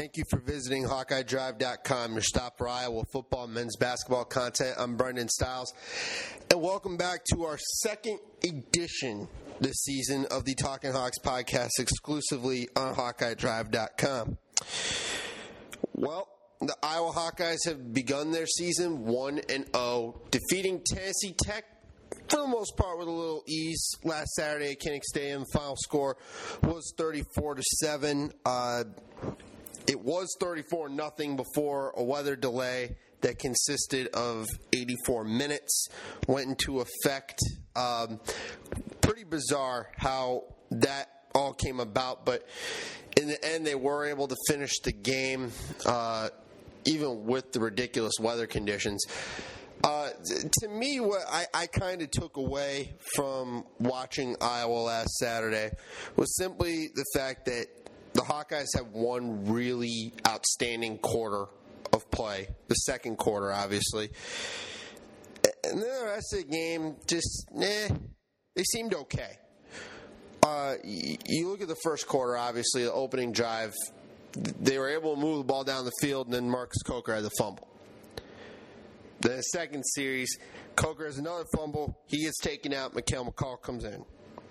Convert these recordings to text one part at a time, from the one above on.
Thank you for visiting HawkeyeDrive.com, your stop for Iowa football and men's basketball content. I'm Brendan Stiles, and welcome back to our second edition this season of the Talking Hawks podcast, exclusively on HawkeyeDrive.com. Well, the Iowa Hawkeyes have begun their season 1-0, defeating Tennessee Tech for the most part with a little ease last Saturday at Kinnick Stadium. Final score was 34-7. It was 34-0 before a weather delay that consisted of 84 minutes went into effect. Pretty bizarre how that all came about, but in the end they were able to finish the game even with the ridiculous weather conditions. To me, what I kind of took away from watching Iowa last Saturday was simply the fact that the Hawkeyes have one really outstanding quarter of play, the second quarter, obviously. And then the rest of the game, just, they seemed okay. You look at the first quarter, obviously, the opening drive, they were able to move the ball down the field, and then Marcus Coker had the fumble. Then the second series, Coker has another fumble. He gets taken out. Mikhail McCall comes in.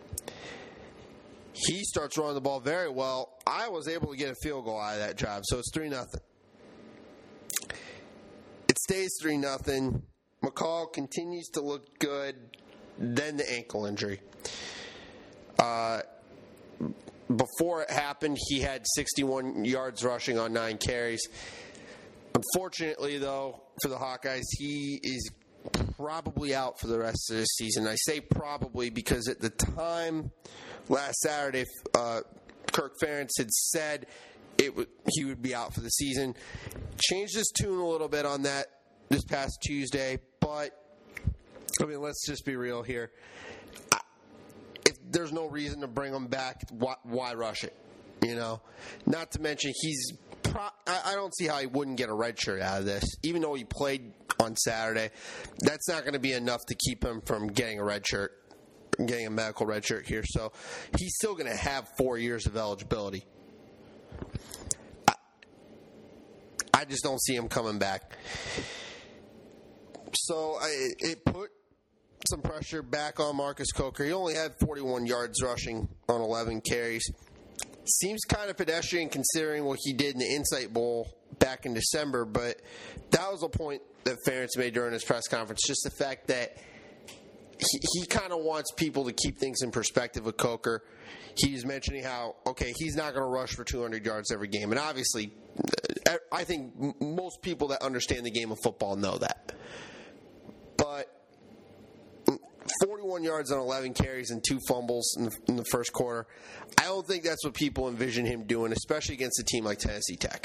He starts running the ball very well. I was able to get a field goal out of that drive, so it's 3-0. It stays 3-0. McCall continues to look good. Then the ankle injury. Before it happened, he had 61 yards rushing on 9 carries. Unfortunately, though, for the Hawkeyes, he is probably out for the rest of the season. I say probably because at the time last Saturday, Kirk Ferentz had said he would be out for the season. Changed his tune a little bit on that this past Tuesday, but I mean, let's just be real here. If there's no reason to bring him back, why rush it? You know, not to mention I don't see how he wouldn't get a red shirt out of this, even though he played on Saturday. That's not going to be enough to keep him from getting a red shirt, getting a medical red shirt here. So he's still going to have 4 years of eligibility. I just don't see him coming back. So it put some pressure back on Marcus Coker. He only had 41 yards rushing on 11 carries. Seems kind of pedestrian considering what he did in the Insight Bowl back in December, but that was a point that Ferentz made during his press conference, just the fact that he kind of wants people to keep things in perspective with Coker. He's mentioning how, okay, he's not going to rush for 200 yards every game, and obviously I think most people that understand the game of football know that. But 41 yards on 11 carries and 2 fumbles in the first quarter. I don't think that's what people envision him doing, especially against a team like Tennessee Tech.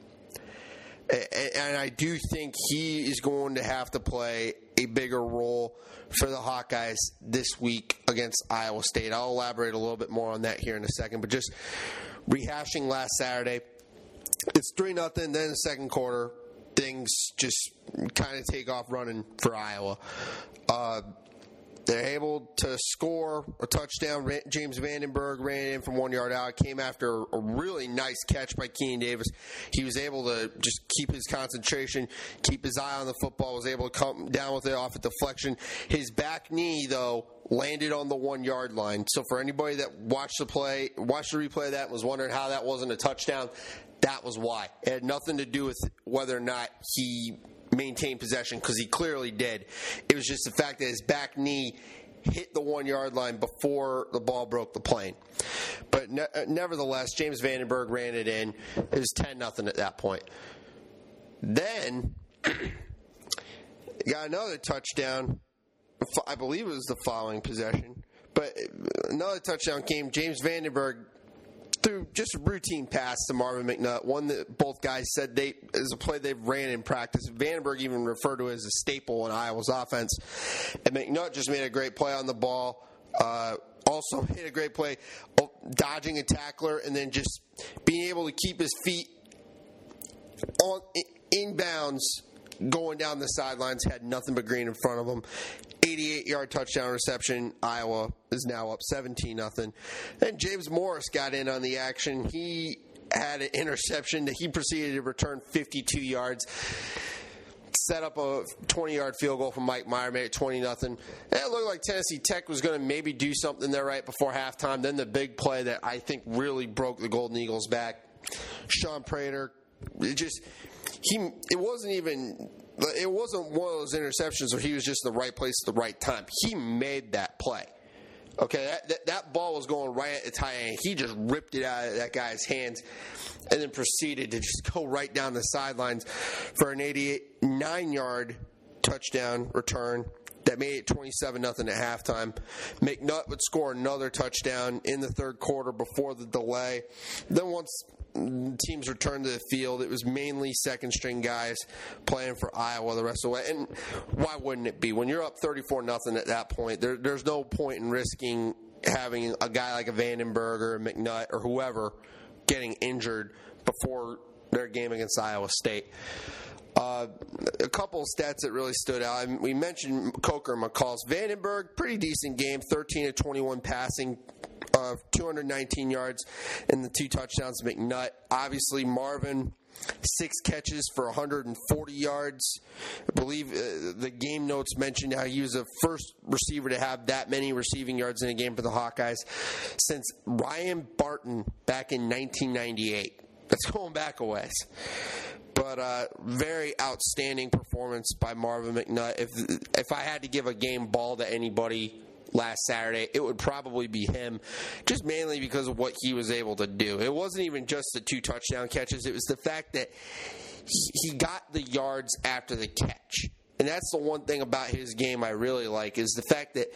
And I do think he is going to have to play a bigger role for the Hawkeyes this week against Iowa State. I'll elaborate a little bit more on that here in a second, but just rehashing last Saturday, it's 3-0, then in the second quarter, things just kind of take off running for Iowa. They're able to score a touchdown. James Vandenberg ran it in from 1 yard out. Came after a really nice catch by Keenan Davis. He was able to just keep his concentration, keep his eye on the football, was able to come down with it off a deflection. His back knee, though, landed on the 1 yard line. So for anybody that watched the replay of that and was wondering how that wasn't a touchdown, that was why. It had nothing to do with whether or not he maintain possession, because he clearly did. It was just the fact that his back knee hit the 1 yard line before the ball broke the plane. But nevertheless, James Vandenberg ran it in. It was 10-0 at that point. Then got another touchdown. I believe it was the following possession. But another touchdown came. James Vandenberg threw just a routine pass to Marvin McNutt, one that both guys said is a play they've ran in practice. Vandenberg even referred to it as a staple in Iowa's offense. And McNutt just made a great play on the ball. Also made a great play dodging a tackler and then just being able to keep his feet in bounds going down the sidelines. Had nothing but green in front of him. 88-yard touchdown reception. Iowa is now up 17-0. Then James Morris got in on the action. He had an interception that he proceeded to return 52 yards. Set up a 20-yard field goal from Mike Meyer, made it 20-0. It looked like Tennessee Tech was going to maybe do something there right before halftime. Then the big play that I think really broke the Golden Eagles' back. Sean Prater, it wasn't one of those interceptions where he was just in the right place at the right time. He made that play. Okay, that ball was going right at the tight end. He just ripped it out of that guy's hands and then proceeded to just go right down the sidelines for an 89-yard touchdown return that made it 27-0 at halftime. McNutt would score another touchdown in the third quarter before the delay. Then once teams returned to the field, it was mainly second-string guys playing for Iowa the rest of the way. And why wouldn't it be? When you're up 34-0 at that point, there's no point in risking having a guy like a Vandenberg or a McNutt or whoever getting injured before their game against Iowa State. A couple of stats that really stood out. We mentioned Coker and McCalls. Vandenberg, pretty decent game, 13 of 21 passing, 219 yards, and the 2 touchdowns. McNutt, obviously Marvin, 6 catches for 140 yards. I believe the game notes mentioned how he was the first receiver to have that many receiving yards in a game for the Hawkeyes since Ryan Barton back in 1998. That's going back a ways. But very outstanding performance by Marvin McNutt. If I had to give a game ball to anybody last Saturday, it would probably be him, just mainly because of what he was able to do. It wasn't even just the 2 touchdown catches. It was the fact that he got the yards after the catch. And that's the one thing about his game I really like, is the fact that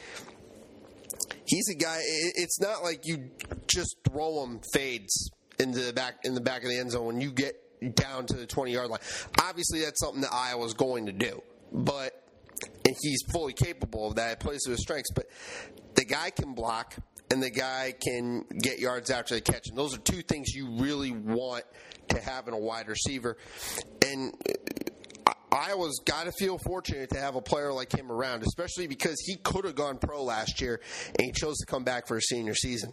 he's a guy, it's not like you just throw him fades in the back of the end zone when you get down to the 20-yard line. Obviously, that's something that Iowa's going to do. And he's fully capable of that. It plays to his strengths. But the guy can block, and the guy can get yards after the catch. And those are 2 things you really want to have in a wide receiver. And Iowa's got to feel fortunate to have a player like him around, especially because he could have gone pro last year, and he chose to come back for his senior season.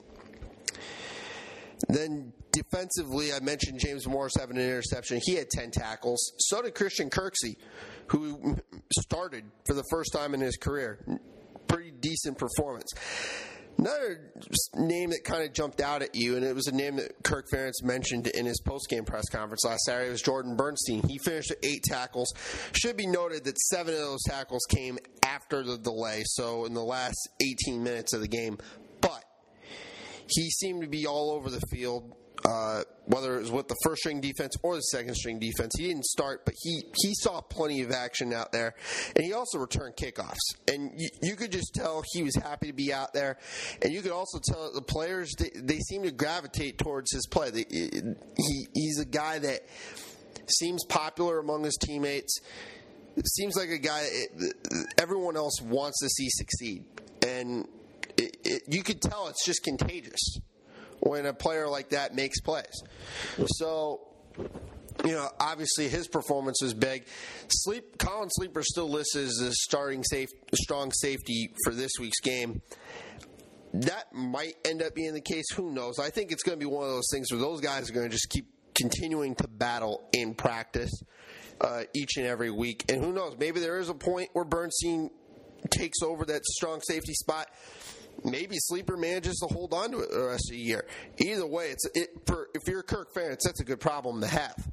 Then defensively, I mentioned James Morris having an interception. He had 10 tackles. So did Christian Kirksey, who started for the first time in his career. Pretty decent performance. Another name that kind of jumped out at you, and it was a name that Kirk Ferentz mentioned in his postgame press conference last Saturday, was Jordan Bernstein. He finished at 8 tackles. Should be noted that 7 of those tackles came after the delay, so in the last 18 minutes of the game. But he seemed to be all over the field, whether it was with the first-string defense or the second-string defense. He didn't start, but he saw plenty of action out there. And he also returned kickoffs. And you could just tell he was happy to be out there. And you could also tell the players, they seem to gravitate towards his play. He's a guy that seems popular among his teammates. It seems like a guy everyone else wants to see succeed. And you could tell it's just contagious when a player like that makes plays. So, obviously his performance was big. Colin Sleeper still listed as a strong safety for this week's game. That might end up being the case. Who knows? I think it's going to be one of those things where those guys are going to just keep continuing to battle in practice each and every week. And who knows? Maybe there is a point where Bernstein takes over that strong safety spot. Maybe Sleeper manages to hold on to it the rest of the year. Either way, if you're a Kirk Ferentz, that's a good problem to have.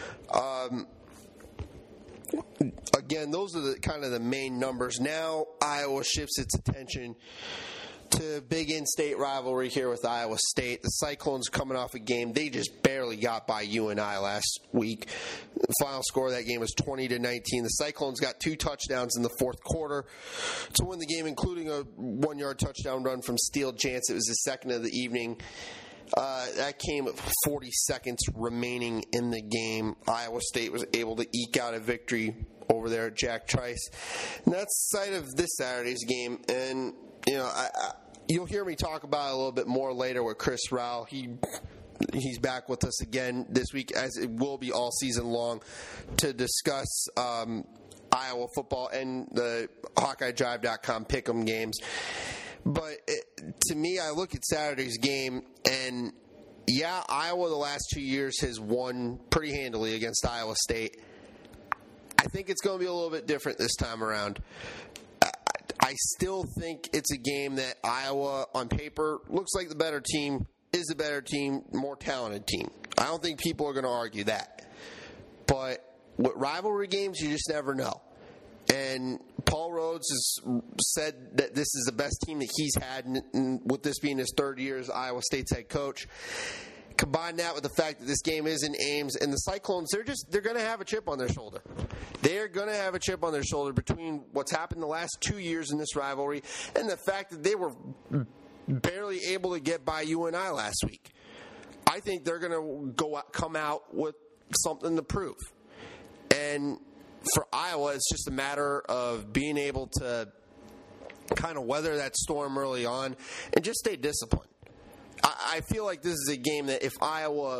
Again, those are the kind of the main numbers. Now Iowa shifts its attention to big in-state rivalry here with Iowa State. The Cyclones coming off a game they just barely got by UNI last week. The final score of that game was 20-19. The Cyclones got 2 touchdowns in the fourth quarter to win the game, including a 1-yard touchdown run from Steele Jance. It was the second of the evening. That came with 40 seconds remaining in the game. Iowa State was able to eke out a victory over there at Jack Trice. And that's the site of this Saturday's game. And you'll hear me talk about it a little bit more later with Chris Rao. He's back with us again this week, as it will be all season long, to discuss Iowa football and the HawkeyeDrive.com pick'em games. But to me, I look at Saturday's game, and yeah, Iowa the last 2 years has won pretty handily against Iowa State. I think it's going to be a little bit different this time around. I still think it's a game that Iowa, on paper, looks like the better team, is the better team, more talented team. I don't think people are going to argue that. But with rivalry games, you just never know. And Paul Rhodes has said that this is the best team that he's had, with this being his third year as Iowa State's head coach. Combine that with the fact that this game is in Ames, and the Cyclones, they're going to have a chip on their shoulder. They're going to have a chip on their shoulder between what's happened the last 2 years in this rivalry and the fact that they were barely able to get by UNI last week. I think they're going to come out with something to prove. And for Iowa, it's just a matter of being able to kind of weather that storm early on and just stay disciplined. I feel like this is a game that if Iowa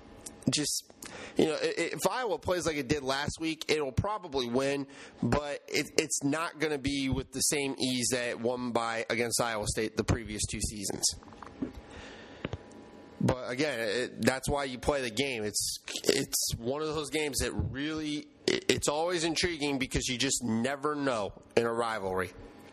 if Iowa plays like it did last week, it'll probably win, but it's not going to be with the same ease that it won by against Iowa State the previous 2 seasons. But again, that's why you play the game. It's one of those games that really, it's always intriguing because you just never know in a rivalry.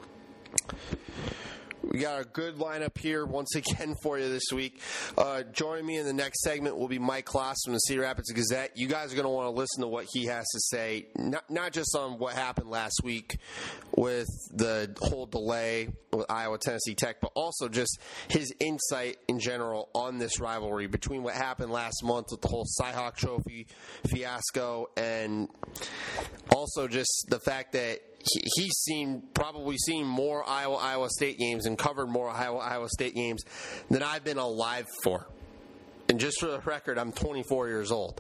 We got a good lineup here once again for you this week. Joining me in the next segment will be Mike Kloss from the Cedar Rapids Gazette. You guys are going to want to listen to what he has to say, not just on what happened last week with the whole delay with Iowa Tennessee Tech, but also just his insight in general on this rivalry between what happened last month with the whole Cy-Hawk Trophy fiasco and also just the fact that he's probably seen more Iowa State games and covered more Iowa State games than I've been alive for. And just for the record, I'm 24 years old.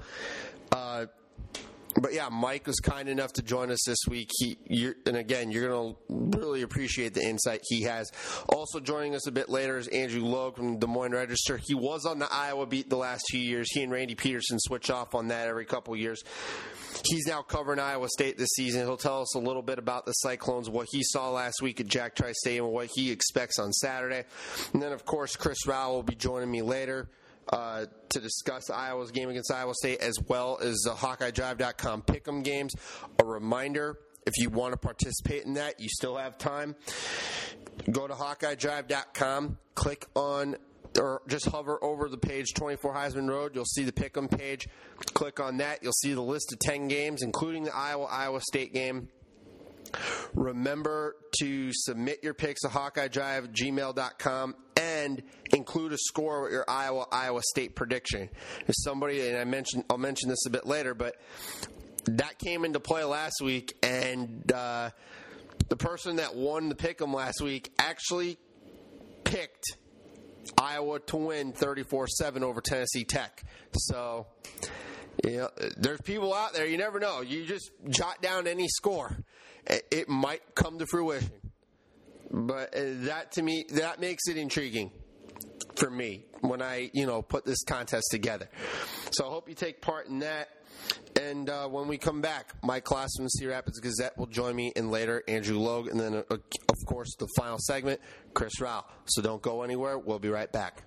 But yeah, Mike was kind enough to join us this week. And again, you're going to really appreciate the insight he has. Also joining us a bit later is Andrew Logue from the Des Moines Register. He was on the Iowa beat the last 2 years. He and Randy Peterson switch off on that every couple years. He's now covering Iowa State this season. He'll tell us a little bit about the Cyclones, what he saw last week at Jack Trice Stadium, and what he expects on Saturday. And then, of course, Chris Rowell will be joining me later to discuss Iowa's game against Iowa State, as well as the HawkeyeDrive.com pick'em games. A reminder, if you want to participate in that, you still have time. Go to HawkeyeDrive.com, click on or just hover over the page 24 Heisman Road. You'll see the pick'em page. Click on that. You'll see the list of 10 games, including the Iowa State game. Remember to submit your picks to HawkeyeDrive@gmail.com and include a score with your Iowa State prediction. There's somebody, and I'll mention this a bit later, but that came into play last week, and the person that won the pick'em last week actually picked Iowa to win 34-7 over Tennessee Tech. So, there's people out there, you never know. You just jot down any score. It might come to fruition. But that, to me, that makes it intriguing for me when I, put this contest together. So I hope you take part in that. And when we come back, Mike Kloss from the Cedar Rapids Gazette will join me, and later Andrew Logue, and then, of course, the final segment, Chris Rowell. So don't go anywhere. We'll be right back.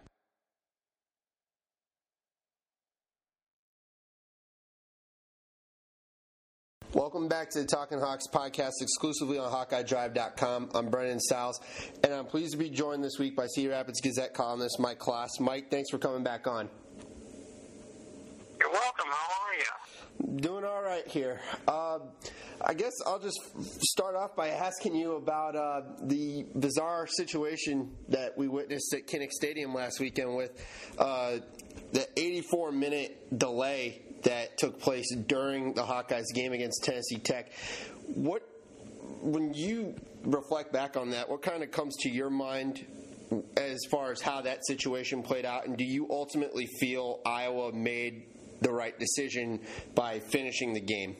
Welcome back to the Talking Hawks podcast exclusively on HawkeyeDrive.com. I'm Brendan Stiles, and I'm pleased to be joined this week by Cedar Rapids Gazette columnist Mike Kloss. Mike, thanks for coming back on. You're welcome. How are you? Doing all right here. I guess I'll just start off by asking you about the bizarre situation that we witnessed at Kinnick Stadium last weekend with the 84-minute delay that took place during the Hawkeyes game against Tennessee Tech. When you reflect back on that, what kind of comes to your mind as far as how that situation played out, and do you ultimately feel Iowa made the right decision by finishing the game?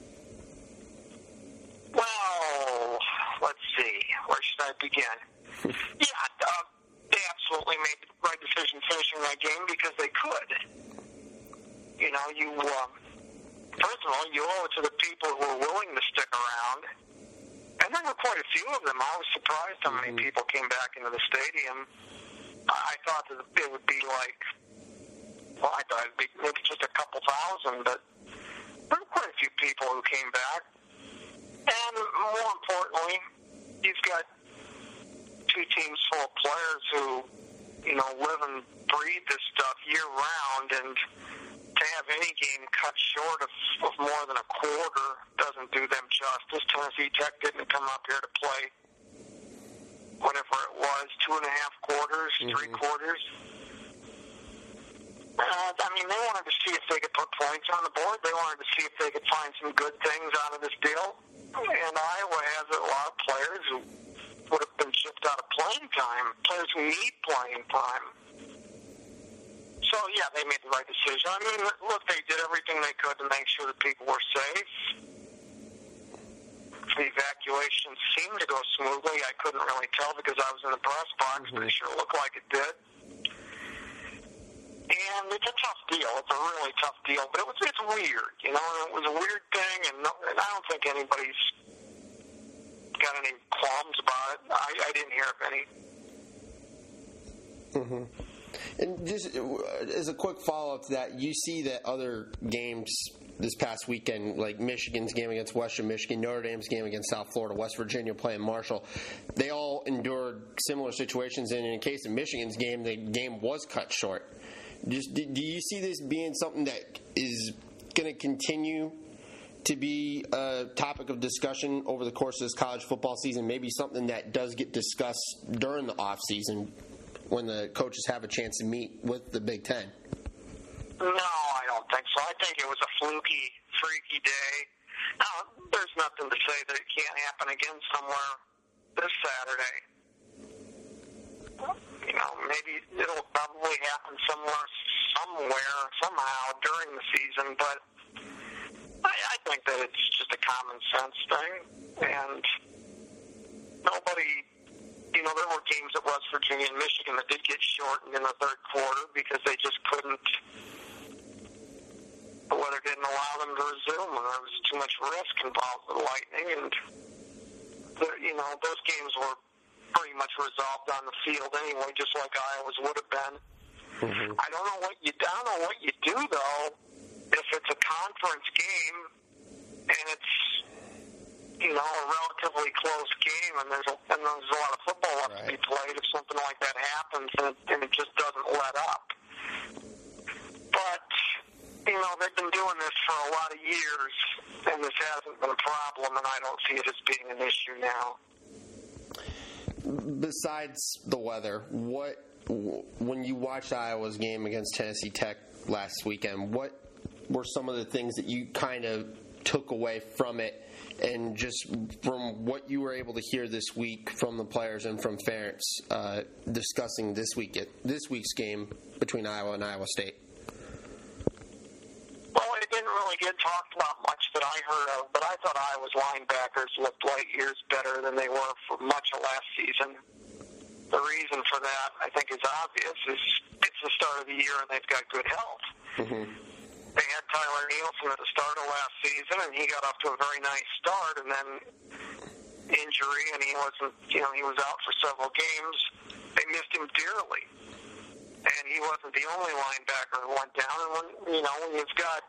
Well, let's see. Where should I begin? They absolutely made the right decision finishing that game because they could. First of all, you owe it to the people who were willing to stick around. And there were quite a few of them. I was surprised how many people came back into the stadium. I thought that it would be like well, I thought it'd be maybe just a couple thousand, but there were quite a few people who came back. And more importantly, you've got two teams full of players who, you know, live and breathe this stuff year round, and to have any game cut short of more than a quarter doesn't do them justice. Tennessee Tech didn't come up here to play whatever it was, 2.5 quarters, 3 quarters. I mean, they wanted to see if they could put points on the board. They wanted to see if they could find some good things out of this deal. And Iowa has a lot of players who would have been shipped out of playing time, players who need playing time. So, yeah, they made the right decision. I mean, look, they did everything they could to make sure that people were safe. The evacuation seemed to go smoothly. I couldn't really tell because I was in the press box, but it sure looked like it did. And it's a tough deal. It's a really tough deal. But it's weird, you know. It was a weird thing, and I don't think anybody's got any qualms about it. I didn't hear of any. And just as a quick follow-up to that, you see that other games this past weekend, like Michigan's game against Western Michigan, Notre Dame's game against South Florida, West Virginia playing Marshall, they all endured similar situations. And in the case of Michigan's game, the game was cut short. Just do you see this being something that is going to continue to be a topic of discussion over the course of this college football season? Maybe something that does get discussed during the off season when the coaches have a chance to meet with the Big Ten? No, I don't think so. I think it was a fluky, freaky day. Now, there's nothing to say that it can't happen again somewhere this Saturday. You know, maybe it'll probably happen somewhere, somehow during the season, but I think that it's just a common sense thing. And nobody, you know, there were games at West Virginia and Michigan that did get shortened in the third quarter because they just couldn't, the weather didn't allow them to resume, and there was too much risk involved with lightning. And, you know, those games were pretty much resolved on the field anyway, just like Iowa's would have been. I don't know what you do though if it's a conference game and it's, you know, a relatively close game and there's a lot of football left to be played. If something like that happens and it just doesn't let up. But you know, they've been doing this for a lot of years and this hasn't been a problem, and I don't see it as being an issue now. Besides the weather, when you watched Iowa's game against Tennessee Tech last weekend, what were some of the things that you kind of took away from it, and just from what you were able to hear this week from the players and from Ferentz discussing this week's game between Iowa and Iowa State? Well, it didn't really get talked about much that I heard of, but I thought Iowa's linebackers looked light years better than they were for much of last season. The reason for that, I think, is obvious. It's the start of the year and they've got good health. They had Tyler Nielsen at the start of last season, and he got off to a very nice start, and then injury, and he was out for several games. They missed him dearly. And he wasn't the only linebacker who went down. And when you've got,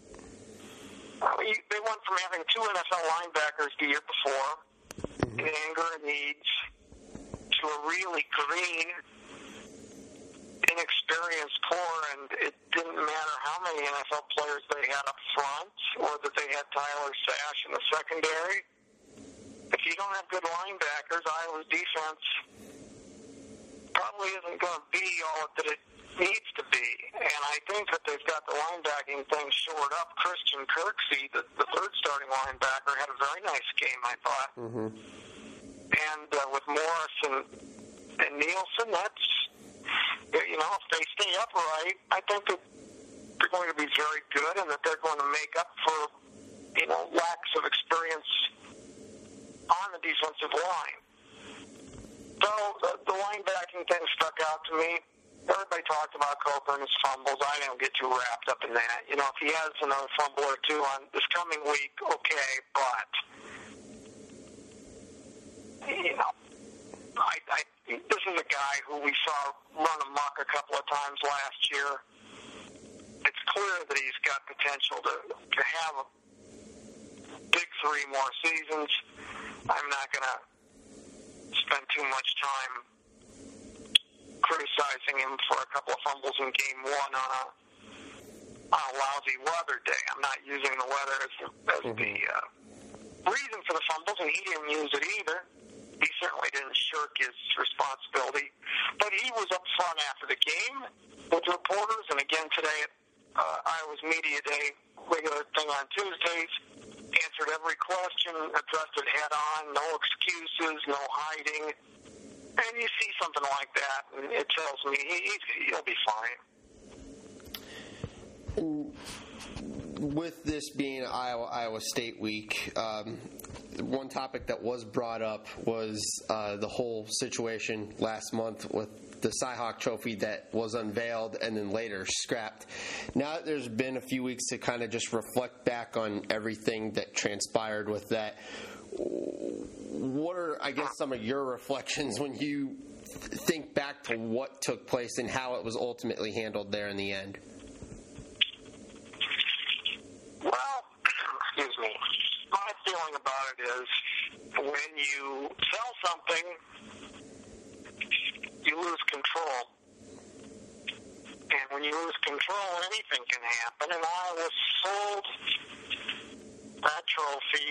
they went from having 2 NFL linebackers the year before, in Anger and Eads, to a really green, inexperienced core, and it didn't matter how many NFL players they had up front or that they had Tyler Sash in the secondary. If you don't have good linebackers, Iowa's defense probably isn't going to be all that it needs to be. And I think that they've got the linebacking thing shored up. Christian Kirksey, the third starting linebacker, had a very nice game, I thought. And with Morris and Nielsen, that's, you know, if they stay upright, I think that they're going to be very good and that they're going to make up for, you know, lacks of experience on the defensive line. So the linebacking thing stuck out to me. Everybody talked about Coker and his fumbles. I don't get too wrapped up in that. You know, if he has another fumble or two on this coming week, okay, but, you know, this is a guy who we saw run amok a couple of times last year. clear that he's got potential to have a big 3 more seasons. I'm not going to spend too much time criticizing him for a couple of fumbles in game 1 on a lousy weather day. I'm not using the weather as the reason for the fumbles, and he didn't use it either. He certainly didn't shirk his responsibility. But he was up front after the game with reporters, and again today at Iowa's Media Day, regular thing on Tuesdays, answered every question, addressed it head on, no excuses, no hiding. And you see something like that, and it tells me he'll be fine. With this being Iowa State week, one topic that was brought up was the whole situation last month with the Cy-Hawk Trophy that was unveiled and then later scrapped. Now that there's been a few weeks to kind of just reflect back on everything that transpired with that, what are, I guess, some of your reflections when you think back to what took place and how it was ultimately handled there in the end? Well, excuse me. My feeling about it is when you sell something, you lose control. And when you lose control, anything can happen. And Iowa sold that trophy.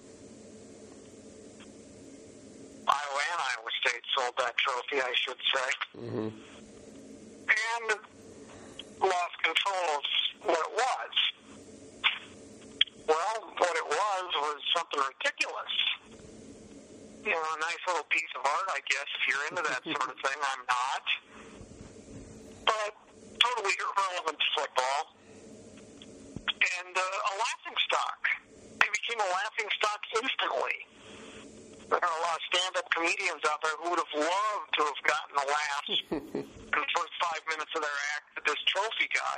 Iowa and Iowa State sold that trophy, I should say. Mm-hmm. And lost control of what it was. Well, what it was something ridiculous. You know, a nice little piece of art, I guess, if you're into that sort of thing. I'm not. But totally irrelevant to football. And a laughingstock. They became a laughingstock instantly. There are a lot of stand-up comedians out there who would have loved to have gotten a laugh in the first 5 minutes of their act that this trophy got.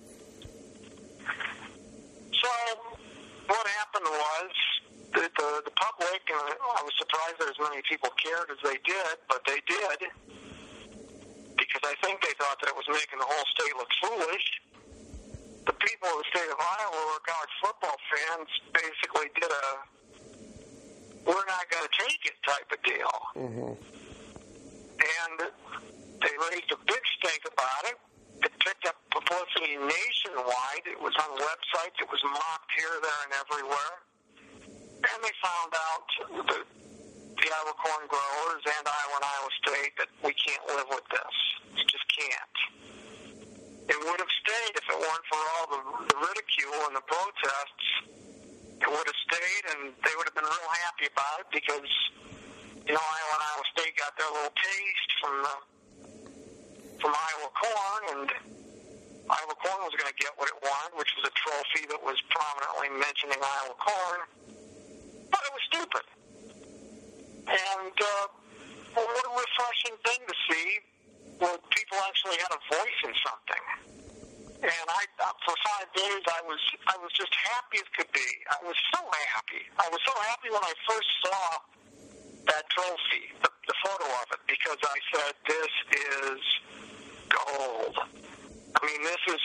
So what happened was that the public, and I was surprised that as many people cared as they did, but they did, because I think they thought that it was making the whole state look foolish. The people of the state of Iowa who are college football fans basically did a we're not going to take it type of deal. Mm-hmm. And they raised a big stink about it. It picked up publicity nationwide. It was on websites. It was mocked here, there, and everywhere. And they found out, the Iowa corn growers and Iowa and Iowa State, that we can't live with this. You just can't. It would have stayed if it weren't for all the ridicule and the protests. It would have stayed, and they would have been real happy about it because, you know, Iowa and Iowa State got their little taste from Iowa corn, and Iowa corn was going to get what it wanted, which was a trophy that was prominently mentioning Iowa corn. But it was stupid. And what a refreshing thing to see where people actually had a voice in something. And for 5 days, I was just happy as could be. I was so happy. I was so happy when I first saw that trophy, the photo of it, because I said, "This is gold." I mean, this is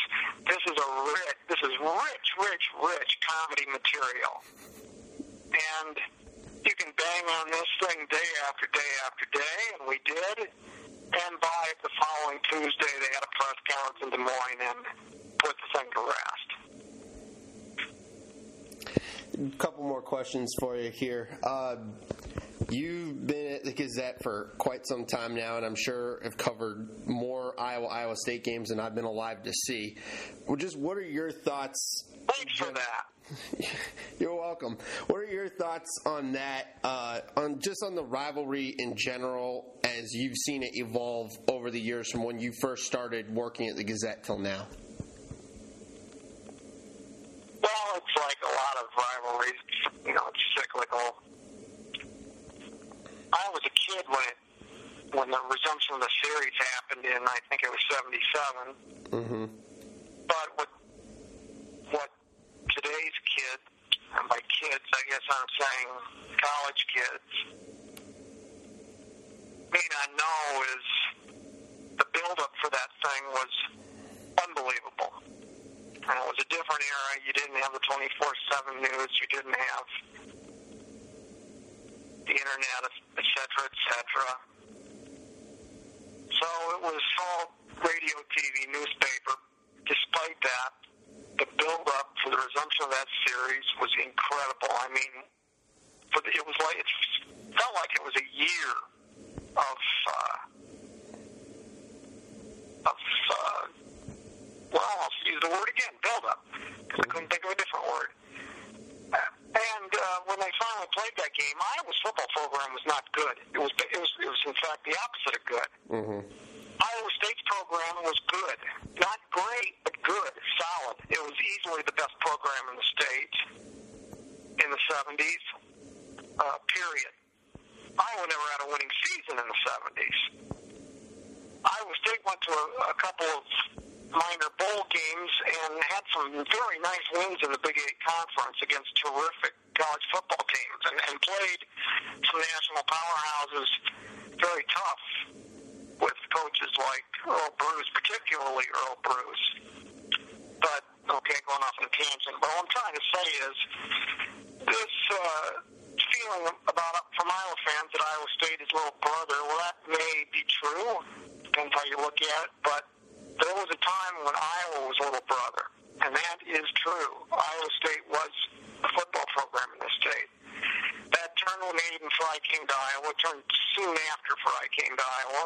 rich comedy material. And you can bang on this thing day after day after day, and we did. And by the following Tuesday, they had a press conference in Des Moines and put the thing to rest. A couple more questions for you here. You've been at the Gazette for quite some time now, and I'm sure have covered more Iowa State games than I've been alive to see. Well, just what are your thoughts? Thanks for that. You're welcome. What are your thoughts on that, on the rivalry in general, as you've seen it evolve over the years from when you first started working at the Gazette till now? Well, it's like a lot of rivalries. You know, it's cyclical. I was a kid when the resumption of the series happened in, I think it was 77. Mm-hmm. But what today's kids, and by kids, I guess I'm saying college kids, may not know is the build-up for that thing was unbelievable. And it was a different era. You didn't have the 24/7 news. You didn't have the internet, et cetera, et cetera. So it was all radio, TV, newspaper. Despite that, the build-up for the resumption of that series was incredible. I mean, it felt like it was a year of I'll use the word again, build-up, because I couldn't think of a different word. And when they finally played that game, Iowa's football program was not good. It was in fact the opposite of good. Mm-hmm. Iowa State's program was good, not great, but good, solid. It was easily the best program in the state in the 70s. Period. Iowa never had a winning season in the 70s. Iowa State went to a couple of minor bowl games and had some very nice wins in the Big 8 Conference against terrific college football teams and played some national powerhouses very tough with coaches like Earl Bruce, particularly Earl Bruce. But, okay, going off on a tangent, but what I'm trying to say is this feeling from Iowa fans that Iowa State is little brother, well, that may be true, depends how you look at it, but there was a time when Iowa was little brother, and that is true. Iowa State was a football program in this state. That turned when Aiden Fry came to Iowa, turned soon after Fry came to Iowa,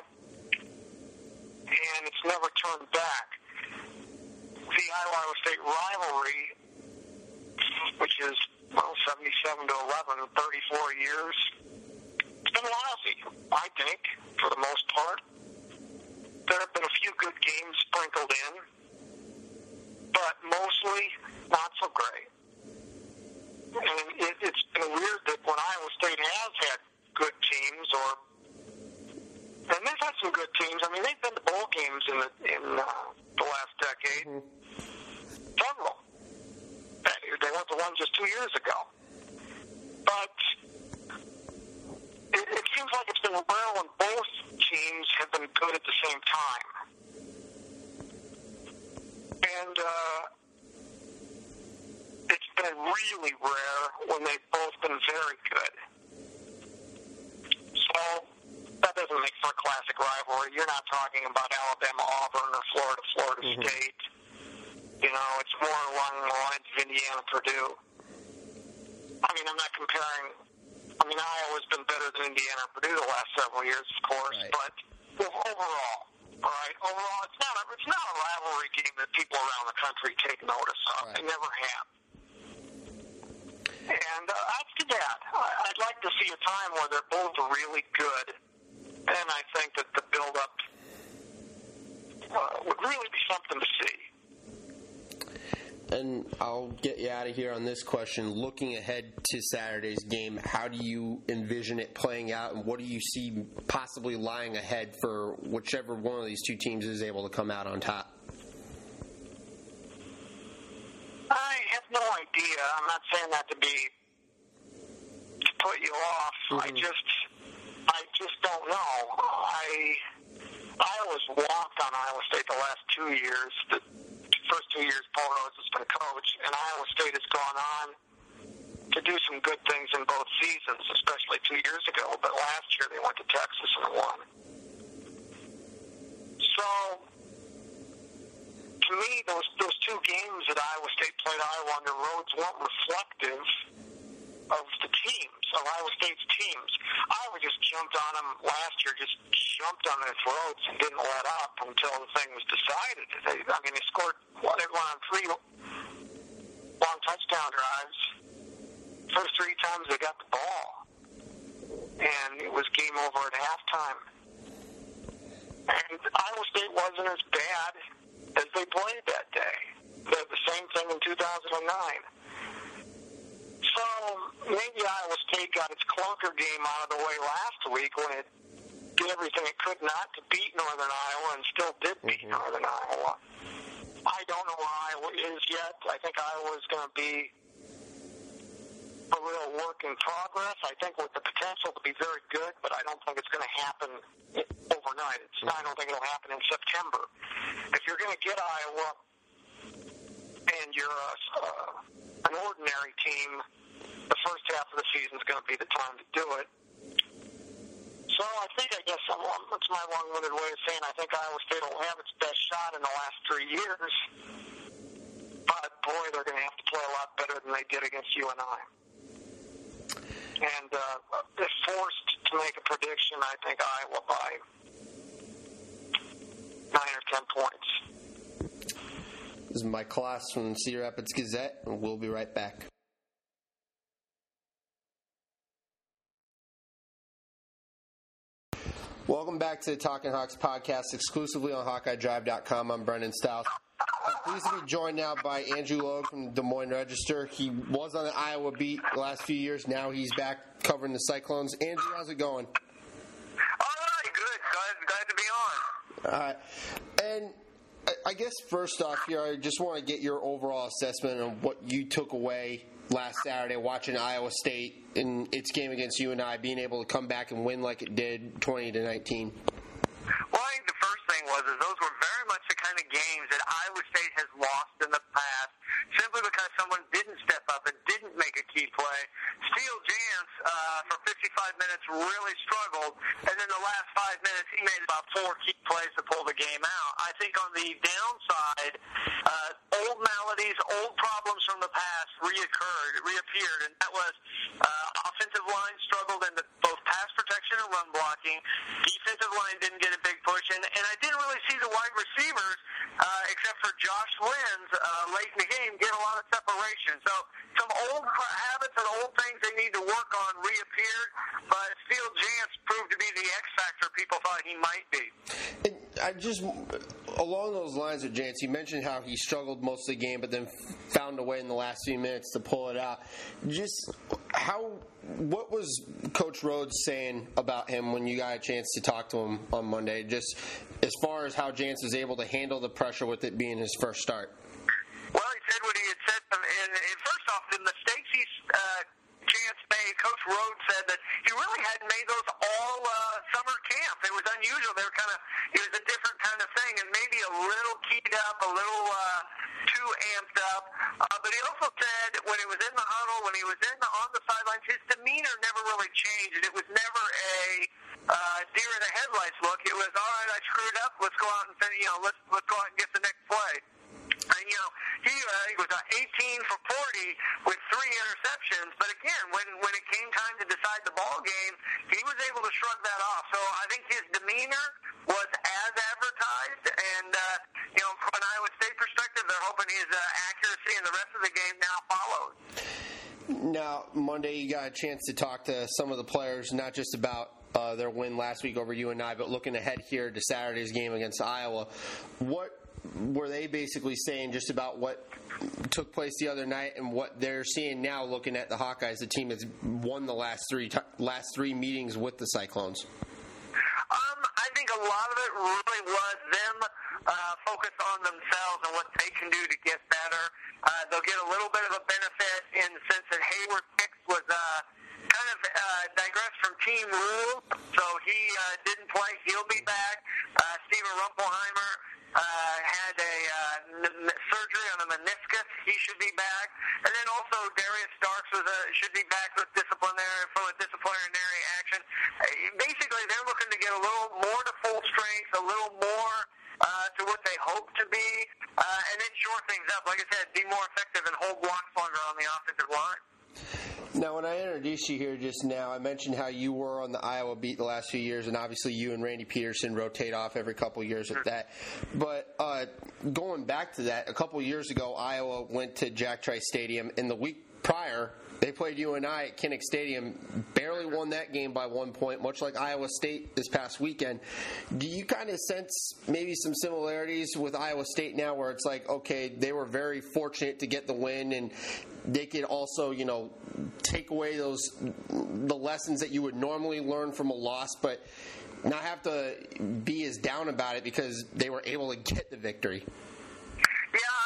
and it's never turned back. The Iowa State rivalry, which is 77 to 11, 34 years, it's been lousy, I think, for the most part. There have been a few good games sprinkled in, but mostly not so great. And it's been weird that when Iowa State has had good teams, and they've had some good teams. I mean, they've been to bowl games in the last decade. Mm-hmm. Several. They went to one just 2 years ago. But it seems like it's been rare when both teams have been good at the same time. And it's been really rare when they've both been very good. So that doesn't make for a classic rivalry. You're not talking about Alabama-Auburn or Florida mm-hmm. State. You know, it's more along the lines of Indiana-Purdue. I mean, I'm not comparing. I mean, Iowa's been better than Indiana or Purdue the last several years, of course, right. But overall, all right, it's not a rivalry game that people around the country take notice of. Right. They never have. And that's too bad. I'd like to see a time where they're both really good, and I think that the build-up would really be something to see. And I'll get you out of here on this question. Looking ahead to Saturday's game, how do you envision it playing out, and what do you see possibly lying ahead for whichever one of these two teams is able to come out on top? I have no idea. I'm not saying that to put you off. Mm-hmm. I just don't know. Iowa's walked on Iowa State the last 2 years. The first 2 years Paul Rhodes has been coach, and Iowa State has gone on to do some good things in both seasons, especially 2 years ago. But last year they went to Texas and won. So, to me, those two games that Iowa State played Iowa under Rhodes weren't reflective of the teams, of Iowa State's teams. Iowa just jumped on them last year, just jumped on their throats and didn't let up until the thing was decided. They scored, they won on 3 long touchdown drives. First 3 times they got the ball. And it was game over at halftime. And Iowa State wasn't as bad as they played that day. They had the same thing in 2009. So maybe Iowa State got its clunker game out of the way last week when it did everything it could not to beat Northern Iowa and still did beat mm-hmm. Northern Iowa. I don't know where Iowa is yet. I think Iowa is going to be a real work in progress. I think with the potential to be very good, but I don't think it's going to happen overnight. I don't think it'll happen in September. If you're going to get Iowa and you're an ordinary team, the first half of the season is going to be the time to do it. So I guess that's my long-winded way of saying I think Iowa State will have its best shot in the last 3 years. But, boy, they're going to have to play a lot better than they did against UNI. And if forced to make a prediction, I think Iowa by 9 or 10 points. This is Mike Klaas from the Cedar Rapids Gazette, and we'll be right back. Welcome back to the Talking Hawks podcast, exclusively on HawkeyeDrive.com. I'm Brendan Stiles. I'm pleased to be joined now by Andrew Logue from the Des Moines Register. He was on the Iowa beat the last few years. Now he's back covering the Cyclones. Andrew, how's it going? All right, good. Glad to be on. All right. And I guess first off here, I just want to get your overall assessment on what you took away last Saturday watching Iowa State in its game against UNI, being able to come back and win like it did 20-19. Well, I think the first thing was those were very much the kind of games that Iowa State has lost in the past simply because someone didn't step up and didn't make a key play. Steele Jance, for 55 minutes, really struggled, and then the last 5 minutes, he made about 4 key plays to pull the game out. I think on the downside, old maladies, old problems from the past reappeared, and that was offensive line struggled in both pass protection and run blocking. Defensive line didn't get a big push, and I didn't really see the wide receivers, except for Josh Lynn's late in the game, get a lot of separation. So some old habits and old things they need to work on reappeared, but Steele Jance proved to be the X factor people thought he might be. And I just, along those lines of Jance, you mentioned how he struggled most of the game, but then found a way in the last few minutes to pull it out. Just what was Coach Rhodes saying about him when you got a chance to talk to him on Monday, just as far as how Jance was able to handle the pressure with it being his first start? Well, he said what he had said. And first off, the mistakes Jance made, Coach Rhodes said that he really hadn't made those all summer camp. It was unusual. It was a different kind of thing, and maybe a little keyed up, a little too amped up. But he also said when he was in the huddle, when he was on the sidelines, his demeanor never really changed. It was never a deer in the headlights look. It was, all right, I screwed up. Let's go out and let's go out and get the next play. And, he was 18 for 40 with 3 interceptions. But again, when it came time to decide the ball game, he was able to shrug that off. So I think his demeanor was as advertised. And, from an Iowa State perspective, they're hoping his accuracy in the rest of the game now follows. Now, Monday, you got a chance to talk to some of the players, not just about their win last week over UNI, but looking ahead here to Saturday's game against Iowa. What were they basically saying just about what took place the other night and what they're seeing now looking at the Hawkeyes, the team that's won the last three meetings with the Cyclones? I think a lot of it really was them focused on themselves and what they can do to get better. They'll get a little bit of a benefit in the sense that Hayward Hicks was kind of digressed from team rules, so he didn't play. He'll be back. Steven Rumpelheimer had a surgery on a meniscus. He should be back. And then also Darius Starks should be back with disciplinary action. Basically, they're looking to get a little more to full strength, a little more to what they hope to be, and then shore things up. Like I said, be more effective and hold blocks longer on the offensive line. Now, when I introduced you here just now, I mentioned how you were on the Iowa beat the last few years, and obviously you and Randy Peterson rotate off every couple of years with that. But going back to that, a couple of years ago, Iowa went to Jack Trice Stadium, and the week prior, they played UNI at Kinnick Stadium, barely won that game by 1 point, much like Iowa State this past weekend. Do you kind of sense maybe some similarities with Iowa State now where it's like, okay, they were very fortunate to get the win and they could also, take away the lessons that you would normally learn from a loss, but not have to be as down about it because they were able to get the victory? Yeah,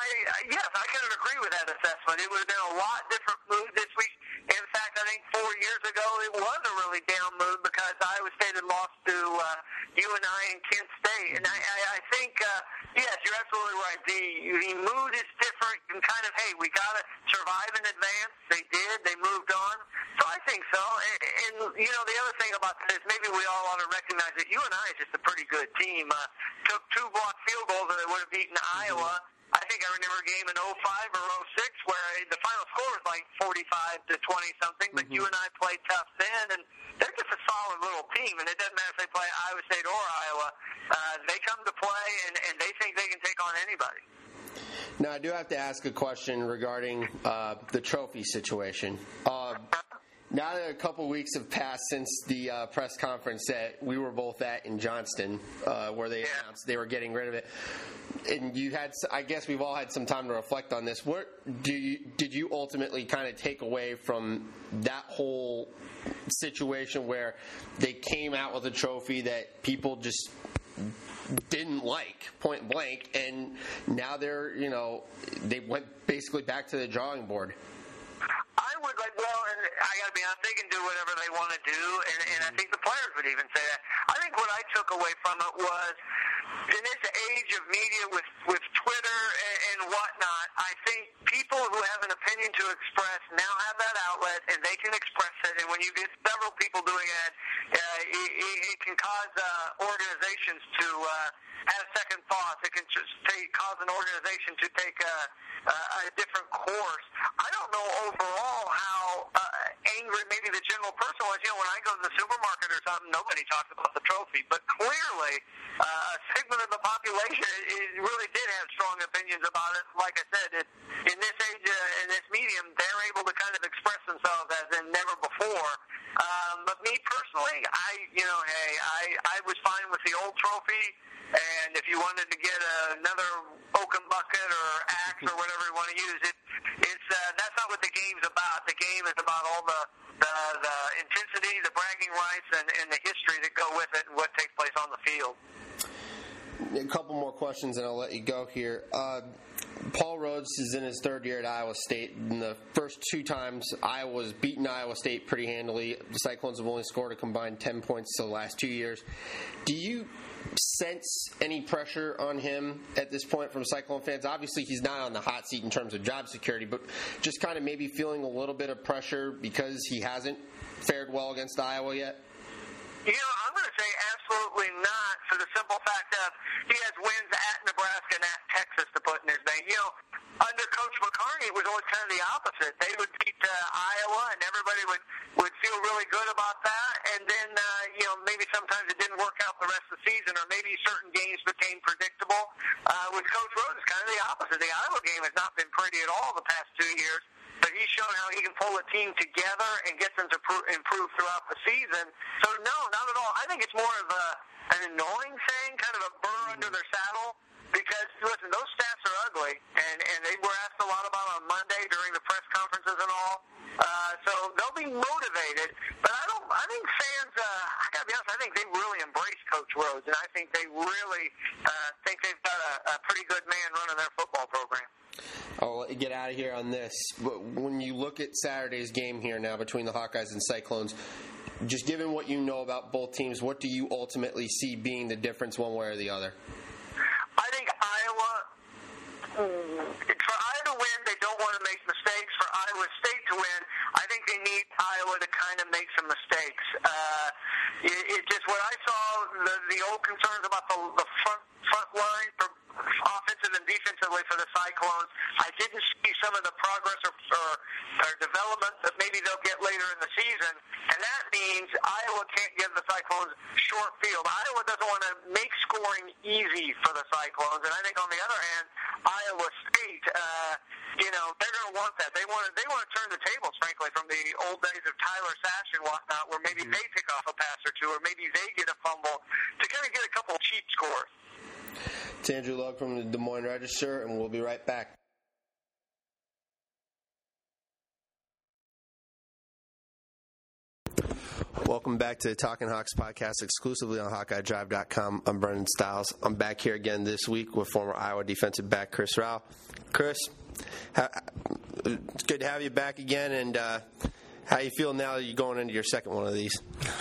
Yes, I can agree with that assessment. It would have been a lot different mood this week. In fact, I think 4 years ago it was a really down mood because Iowa State had lost to UNI and Kent State. And I think, yes, you're absolutely right. The mood is different and kind of, hey, we got to survive in advance. They did. They moved on. So I think so. And the other thing about that is maybe we all ought to recognize that UNI is just a pretty good team. Took 2 blocked field goals and they would have beaten Iowa. I think I remember a game in 05 or 06 where the final score was like 45 to 20 something, but UNI played tough then, and they're just a solid little team, and it doesn't matter if they play Iowa State or Iowa. They come to play, and they think they can take on anybody. Now, I do have to ask a question regarding the trophy situation. Now that a couple weeks have passed since the press conference that we were both at in Johnston, where they announced they were getting rid of it, and you had, I guess we've all had some time to reflect on this. What did you ultimately kind of take away from that whole situation where they came out with a trophy that people just didn't like, point blank, and now they're, they went basically back to the drawing board? I would and I got to be honest, they can do whatever they want to do, and I think the players would even say that. I think what I took away from it was, in this age of media with Twitter and whatnot, I think people who have an opinion to express now have that outlet, and they can express it, and when you get several people doing it, it can cause organizations to have second thoughts. It can just cause an organization to take a different course. I don't know overall how angry maybe the general person was. When I go to the supermarket or something, nobody talks about the trophy. But clearly, a segment of the population really did have strong opinions about it. Like I said, in this age, in this medium, they're able to kind of express themselves as in never before. But me personally, I was fine with the old trophy. And if you wanted to get another oaken bucket or axe or whatever you want to use, that's not what the game's about. The game is about all the intensity, the bragging rights, and the history that go with it and what takes place on the field. A couple more questions and I'll let you go here. Paul Rhoads is in his third year at Iowa State. In the first 2 times, Iowa's beaten Iowa State pretty handily. The Cyclones have only scored a combined 10 points the last 2 years. Do you sense any pressure on him at this point from Cyclone fans? Obviously, he's not on the hot seat in terms of job security, but just kind of maybe feeling a little bit of pressure because he hasn't fared well against Iowa yet? I'm going to say absolutely not, for the simple fact of he has wins at Nebraska and at Texas to put in his name. Under Coach McCarney, it was always kind of the opposite. They would beat Iowa, and everybody would feel really good about that. And then, maybe sometimes it didn't work out the rest of the season, or maybe certain games became predictable. With Coach Rhoads, it's kind of the opposite. The Iowa game has not been pretty at all the past 2 years. But he's shown how he can pull a team together and get them to improve throughout the season. So, no, not at all. I think it's more of an annoying thing, kind of a burr under their saddle, because, listen, those stats are ugly, and they were asked a lot about on Monday during the press conferences and all. So they'll be motivated. But I think fans, I got to be honest, I think they really embrace Coach Rhoads, and I think they really think they've got a pretty good man running their football program. I'll let you get out of here on this. But when you look at Saturday's game here now between the Hawkeyes and Cyclones, just given what you know about both teams, what do you ultimately see being the difference one way or the other? I think for Iowa to win, they don't want to make mistakes. For Iowa State to win, I think they need Iowa to kind of make some mistakes. It just what I saw, the old concerns about the front line for offensive and defensively for the Cyclones. I didn't see some of the progress or development that maybe they'll get later in the season, and that means Iowa can't give the Cyclones short field. Iowa doesn't want to make scoring easy for the Cyclones, and I think on the other hand, Iowa State, they're going to want that. They want to turn the tables, frankly, from the old days of Tyler Sash and whatnot, where maybe they pick off a pass or two, or maybe they get a fumble to kind of get a couple cheap scores. It's Andrew Lugg from the Des Moines Register, and we'll be right back. Welcome back to the Talking Hawks podcast exclusively on HawkeyeDrive.com. I'm Brendan Stiles. I'm back here again this week with former Iowa defensive back Chris Rao. Chris, it's good to have you back again, and how you feel now that you're going into your second one of these?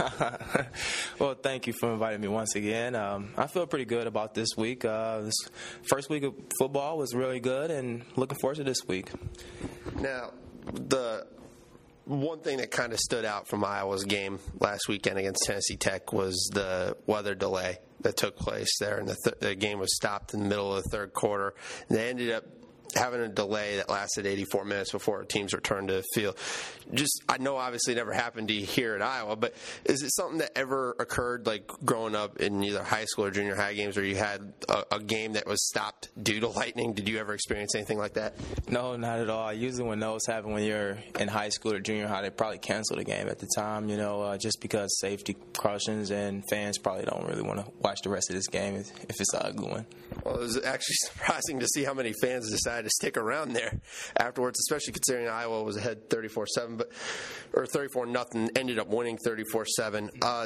Well, thank you for inviting me once again. I feel pretty good about this week. This first week of football was really good, and looking forward to this week. Now, the one thing that kind of stood out from Iowa's game last weekend against Tennessee Tech was the weather delay that took place there, and the game was stopped in the middle of the third quarter. And they ended up having a delay that lasted 84 minutes before teams returned to the field. I know obviously it never happened to you here at Iowa, but is it something that ever occurred, like growing up in either high school or junior high games, where you had a game that was stopped due to lightning? Did you ever experience anything like that? No, not at all. Usually when those happen when you're in high school or junior high, they probably cancel the game at the time, just because safety precautions, and fans probably don't really want to watch the rest of this game if it's an ugly one. Well, it was actually surprising to see how many fans decided to stick around there afterwards, especially considering Iowa was ahead 34-0, or 34-0, ended up winning 34-7.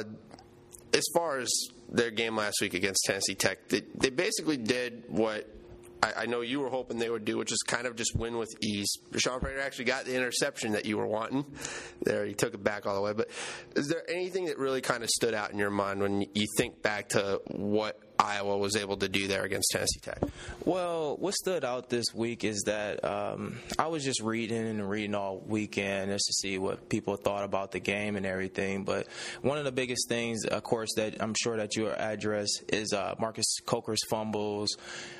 As far as their game last week against Tennessee Tech, they basically did what I know you were hoping they would do, which is kind of just win with ease. Sean Prater actually got the interception that you were wanting. There, he took it back all the way. But is there anything that really kind of stood out in your mind when you think back to what Iowa was able to do there against Tennessee Tech? Well, what stood out this week is that I was just reading all weekend just to see what people thought about the game and everything. But one of the biggest things, of course, that I'm sure that you address is Marcus Coker's fumbles.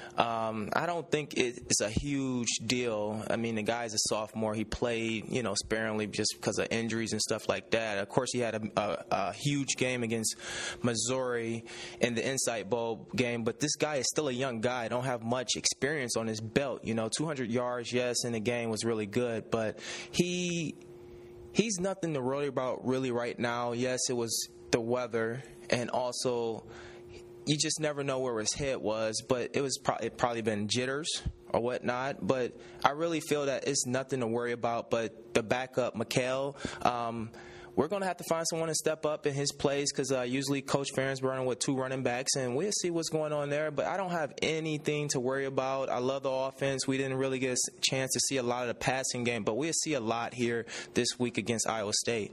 I don't think it's a huge deal. I mean, the guy's a sophomore. He played, sparingly just because of injuries and stuff like that. Of course, he had a huge game against Missouri in the Insight Bowl game, but this guy is still a young guy. Don't have much experience on his belt. 200 yards, yes, in the game was really good, but he's nothing to worry about really right now. Yes, it was the weather, and also you just never know where his head was, but it probably been jitters or whatnot. But I really feel that it's nothing to worry about. But the backup, Mikhail, we're going to have to find someone to step up in his place, because usually Coach Ferentz running with two running backs, and we'll see what's going on there. But I don't have anything to worry about. I love the offense. We didn't really get a chance to see a lot of the passing game, but we'll see a lot here this week against Iowa State.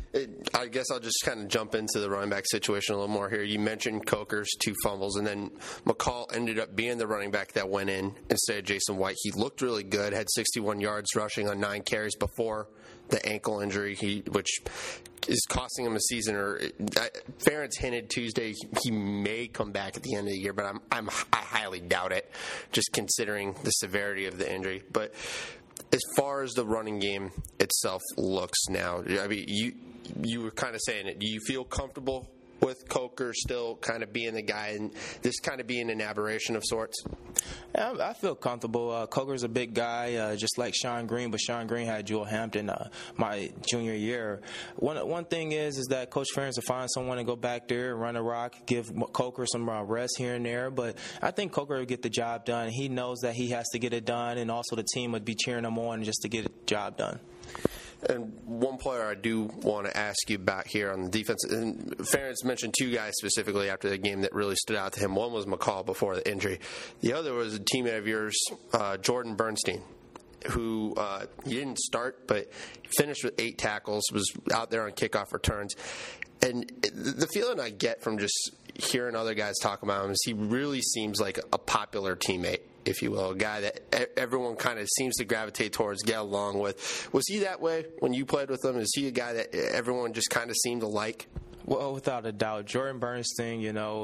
I guess I'll just kind of jump into the running back situation a little more here. You mentioned Coker's 2 fumbles, and then McCall ended up being the running back that went in instead of Jason White. He looked really good, had 61 yards rushing on 9 carries before the ankle injury, which is costing him a season. Ferentz hinted Tuesday he may come back at the end of the year, but I highly doubt it, just considering the severity of the injury. But as far as the running game itself looks now, I mean, you were kind of saying it. Do you feel comfortable with Coker still kind of being the guy and this kind of being an aberration of sorts? I feel comfortable. Coker's a big guy, just like Sean Green, but Sean Green had Jewel Hampton my junior year. One thing is that Coach Ferentz will find someone to go back there, run a rock, give Coker some rest here and there. But I think Coker will get the job done. He knows that he has to get it done, and also the team would be cheering him on just to get the job done. And one player I do want to ask you about here on the defense, and Ferentz mentioned 2 guys specifically after the game that really stood out to him. One was McCall before the injury. The other was a teammate of yours, Jordan Bernstein, who he didn't start, but finished with 8 tackles, was out there on kickoff returns. And the feeling I get from just hearing other guys talk about him is he really seems like a popular teammate, if you will, a guy that everyone kind of seems to gravitate towards, get along with. Was he that way when you played with him? Is he a guy that everyone just kind of seemed to like? Well, without a doubt, Jordan Bernstein,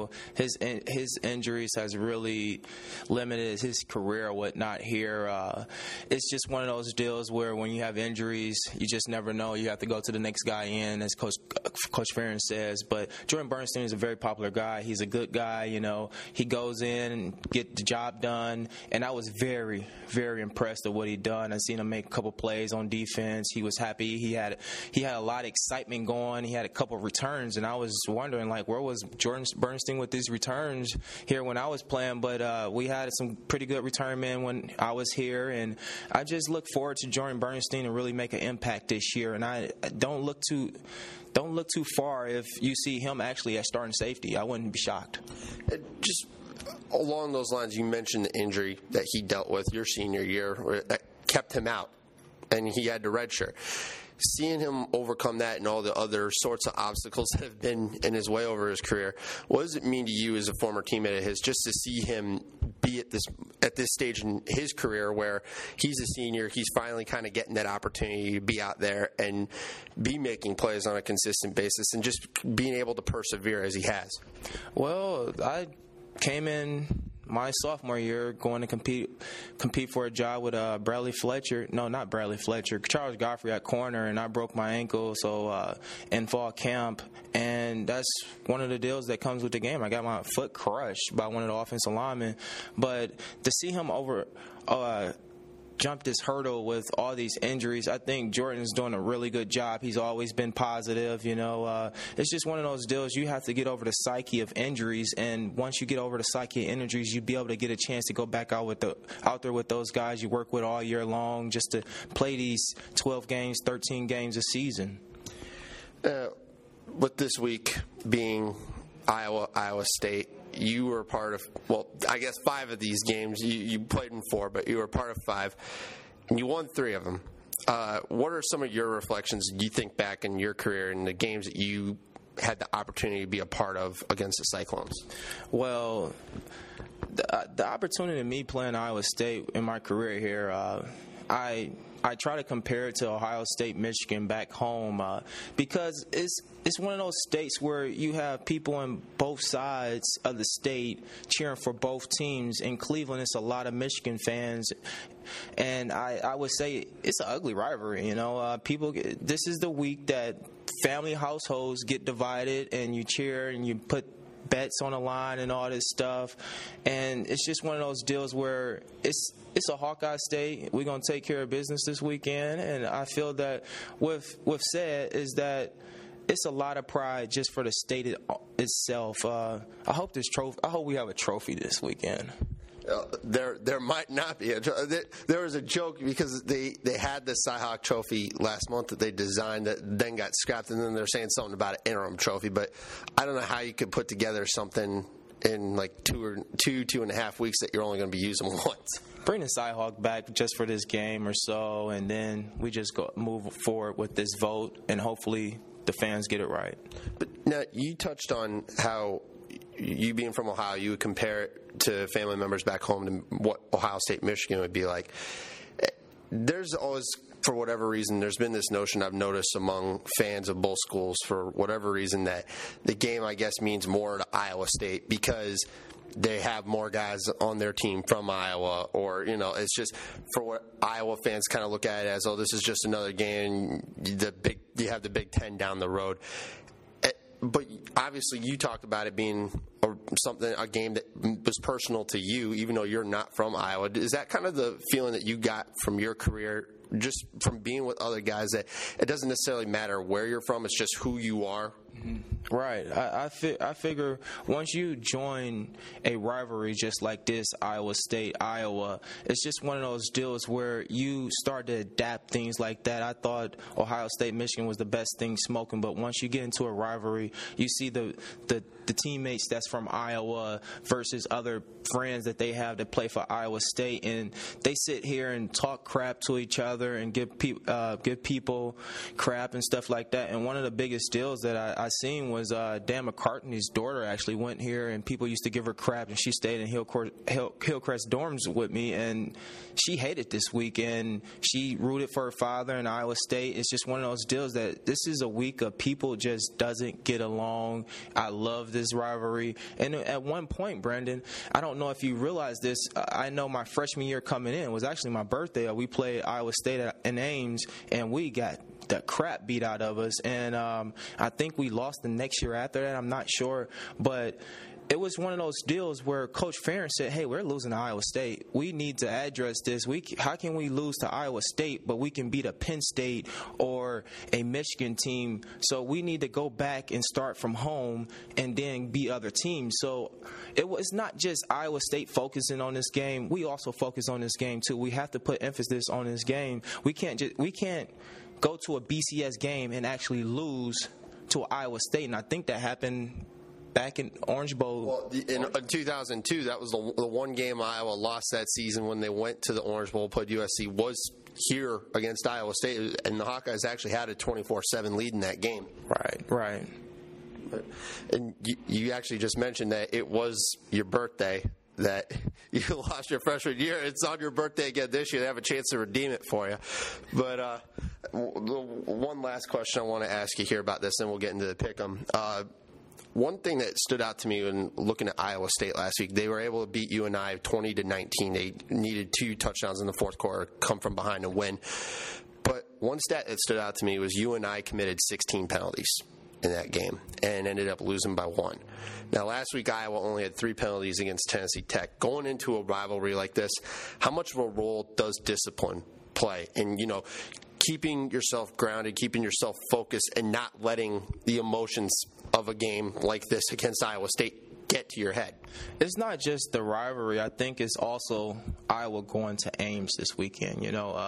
his injuries has really limited his career or whatnot here. It's just one of those deals where when you have injuries, you just never know. You have to go to the next guy in, as Coach Ferentz says. But Jordan Bernstein is a very popular guy. He's a good guy. He goes in and get the job done. And I was very, very impressed with what he done. I seen him make a couple plays on defense. He was happy. He had a lot of excitement going. He had a couple of returns returns, and I was wondering, like, where was Jordan Bernstein with these returns here when I was playing? But we had some pretty good return men when I was here, and I just look forward to Jordan Bernstein to really make an impact this year. And I don't look too far if you see him actually as starting safety. I wouldn't be shocked. Just along those lines, you mentioned the injury that he dealt with your senior year that kept him out, and he had to redshirt. Seeing him overcome that and all the other sorts of obstacles that have been in his way over his career, what does it mean to you as a former teammate of his just to see him be at this stage in his career where he's a senior, he's finally kind of getting that opportunity to be out there and be making plays on a consistent basis and just being able to persevere as he has? Well, I came in my sophomore year going to compete for a job with Charles Godfrey at corner, and I broke my ankle in fall camp, and that's one of the deals that comes with the game. I got my foot crushed by one of the offensive linemen, but to see him jump this hurdle with all these injuries, I think Jordan's doing a really good job. He's always been positive, it's just one of those deals. You have to get over the psyche of injuries, and once you get over the psyche of injuries, you'll be able to get a chance to go back out there with those guys you work with all year long just to play these 12 games, 13 games a season. With this week being Iowa State, you were part of, I guess 5 of these games. You played in 4, but you were part of 5, and you won 3 of them. What are some of your reflections? Do you think back in your career and the games that you had the opportunity to be a part of against the Cyclones? Well, the opportunity of me playing Iowa State in my career here, I try to compare it to Ohio State, Michigan back home because it's one of those states where you have people on both sides of the state cheering for both teams. In Cleveland, it's a lot of Michigan fans, and I would say it's an ugly rivalry. This is the week that family households get divided, and you cheer and you put bets on the line and all this stuff, and it's just one of those deals where it's a Hawkeye State. We're going to take care of business this weekend, and I feel that with said is that it's a lot of pride just for the state itself. I hope we have a trophy this weekend. There might not be. There was a joke because they had the Cyhawk Trophy last month that they designed that then got scrapped, and then they're saying something about an interim trophy. But I don't know how you could put together something in like 2.5 weeks that you're only going to be using once. Bring the Cyhawk back just for this game or so, and then we just move forward with this vote, and hopefully the fans get it right. But now you touched on how you being from Ohio, you would compare it to family members back home to what Ohio State, Michigan would be like. There's always, for whatever reason, there's been this notion I've noticed among fans of both schools for whatever reason that the game, I guess, means more to Iowa State because they have more guys on their team from Iowa, or, it's just for what Iowa fans kind of look at it as, this is just another game. You have the Big Ten down the road. But obviously you talked about it being a game that was personal to you, even though you're not from Iowa. Is that kind of the feeling that you got from your career, just from being with other guys, that it doesn't necessarily matter where you're from, it's just who you are? Right. I figure once you join a rivalry just like this, Iowa State, Iowa, it's just one of those deals where you start to adapt things like that. I thought Ohio State, Michigan was the best thing smoking, but once you get into a rivalry, you see the teammates that's from Iowa versus other friends that they have that play for Iowa State, and they sit here and talk crap to each other and give people crap and stuff like that. And one of the biggest deals that I seen was Dan McCartney's daughter actually went here, and people used to give her crap, and she stayed in Hillcrest dorms with me, and she hated this week, and she rooted for her father in Iowa State. It's just one of those deals that this is a week of people just doesn't get along. I love this rivalry. And at one point, Brendan, I don't know if you realize this, I know my freshman year coming in was actually my birthday. We played Iowa State in Ames, and we got the crap beat out of us, and I think we lost the next year after that. I'm not sure, but it was one of those deals where Coach Ferentz said, hey, we're losing to Iowa State. We need to address this. How can we lose to Iowa State, but we can beat a Penn State or a Michigan team? So we need to go back and start from home and then beat other teams. So it was not just Iowa State focusing on this game. We also focus on this game, too. We have to put emphasis on this game. We can't go to a BCS game and actually lose to Iowa State, and I think that happened back in Orange Bowl. Well, in 2002, that was the one game Iowa lost that season when they went to the Orange Bowl, played USC, was here against Iowa State, and the Hawkeyes actually had a 24-7 lead in that game. Right. And you actually just mentioned that it was your birthday that you lost your freshman year. It's on your birthday again this year. They have a chance to redeem it for you. But one last question I want to ask you here about this, and we'll get into the pick'em. One thing that stood out to me when looking at Iowa State last week, they were able to beat UNI 20-19. They needed 2 touchdowns in the fourth quarter, come from behind and win. But one stat that stood out to me was UNI committed 16 penalties in that game and ended up losing by 1. Now, last week, Iowa only had 3 penalties against Tennessee Tech. Going into a rivalry like this, how much of a role does discipline play? And, keeping yourself grounded, keeping yourself focused, and not letting the emotions of a game like this against Iowa State get to your head. It's not just the rivalry. I think it's also Iowa going to Ames this weekend.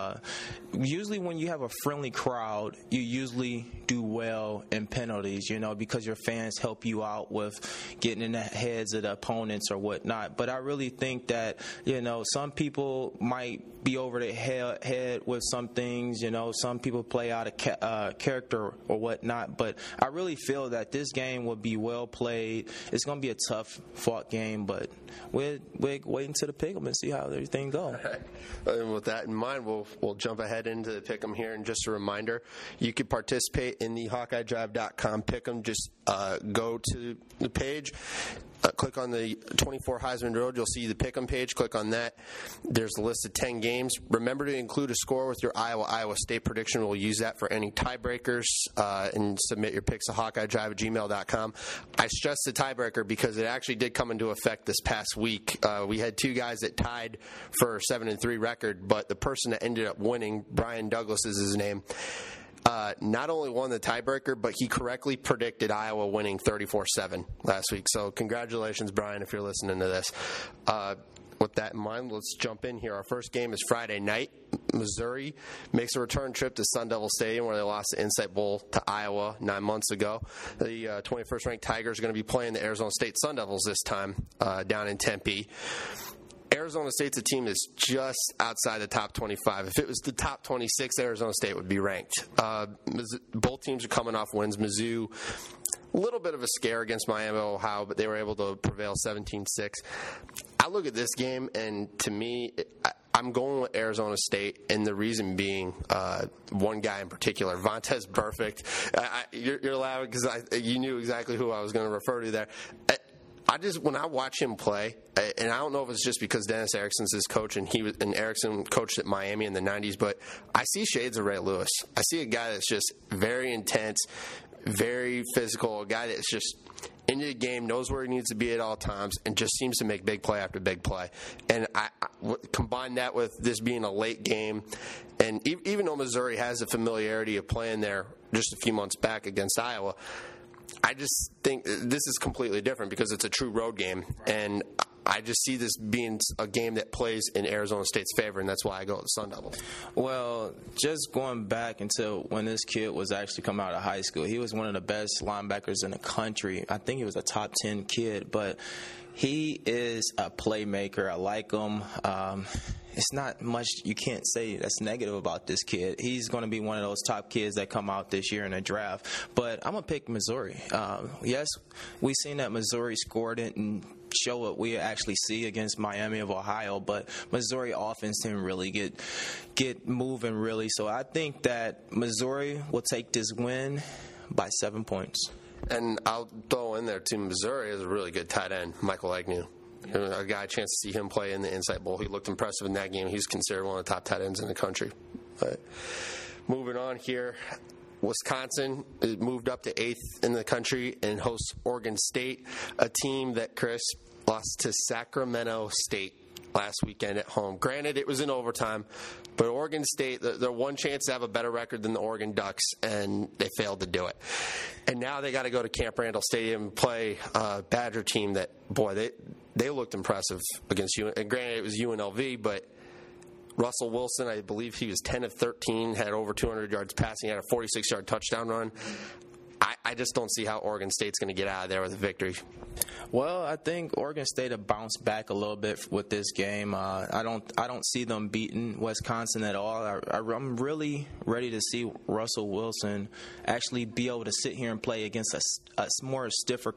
Usually when you have a friendly crowd, you usually do well in penalties, because your fans help you out with getting in the heads of the opponents or whatnot. But I really think that, some people might be over their head with some things, some people play out of character or whatnot. But I really feel that this game will be well played. It's going to be a tough fought game, but we're waiting to the pick'em and see how everything goes. And with that in mind, we'll jump ahead into the pick'em here. And just a reminder, you can participate in the HawkeyeDrive.com pick'em. Just go to the page, click on the 24 Heisman Road. You'll see the pick'em page. Click on that. There's a list of 10 games. Remember to include a score with your Iowa State prediction. We'll use that for any tiebreakers, and submit your picks to HawkeyeDrive@gmail.com. I stress the tiebreaker because it actually did come into effect this past week. We had 2 guys that tied for a 7-3 record, but the person that ended up winning, Brian Douglas is his name, not only won the tiebreaker, but he correctly predicted Iowa winning 34-7 last week. So congratulations, Brian, if you're listening to this. With that in mind, let's jump in here. Our first game is Friday night. Missouri makes a return trip to Sun Devil Stadium, where they lost the Insight Bowl to Iowa 9 months ago. The 21st-ranked Tigers are going to be playing the Arizona State Sun Devils this time down in Tempe. Arizona State's a team that's just outside the top 25. If it was the top 26, Arizona State would be ranked. Both teams are coming off wins. Mizzou, a little bit of a scare against Miami of Ohio, but they were able to prevail 17-6. I look at this game, and to me, I'm going with Arizona State, and the reason being one guy in particular, Vontaze Burfict. You're laughing because you knew exactly who I was going to refer to there. When I watch him play, and I don't know if it's just because Dennis Erickson's his coach, and Erickson coached at Miami in the 90s, but I see shades of Ray Lewis. I see a guy that's just very intense, very physical, a guy that's just into the game, knows where he needs to be at all times, and just seems to make big play after big play. And I combine that with this being a late game, and even though Missouri has the familiarity of playing there just a few months back against Iowa, I just think this is completely different because it's a true road game, and I just see this being a game that plays in Arizona State's favor, and that's why I go with the Sun Devils. Well, just going back until when this kid was actually coming out of high school, he was one of the best linebackers in the country. I think he was a top 10 kid, but he is a playmaker. I like him. It's not much you can't say that's negative about this kid. He's going to be one of those top kids that come out this year in the draft. But I'm going to pick Missouri. Yes, we've seen that Missouri scored it and show what we actually see against Miami of Ohio, but Missouri offense didn't really get moving, really. So I think that Missouri will take this win by 7 points. And I'll throw in there, too, Missouri is a really good tight end, Michael Agnew. I got a chance to see him play in the Insight Bowl. He looked impressive in that game. He's considered one of the top tight ends in the country. But moving on here, Wisconsin moved up to 8th in the country and hosts Oregon State, a team that, Chris, lost to Sacramento State last weekend at home. Granted, it was in overtime, but Oregon State, their one chance to have a better record than the Oregon Ducks, and they failed to do it. And now they got to go to Camp Randall Stadium and play a Badger team that, boy, they looked impressive against you. And granted, it was UNLV, but Russell Wilson, I believe he was 10 of 13, had over 200 yards passing, had a 46-yard touchdown run. I just don't see how Oregon State's going to get out of there with a victory. Well, I think Oregon State have bounced back a little bit with this game. I don't see them beating Wisconsin at all. I'm really ready to see Russell Wilson actually be able to sit here and play against a more stiffer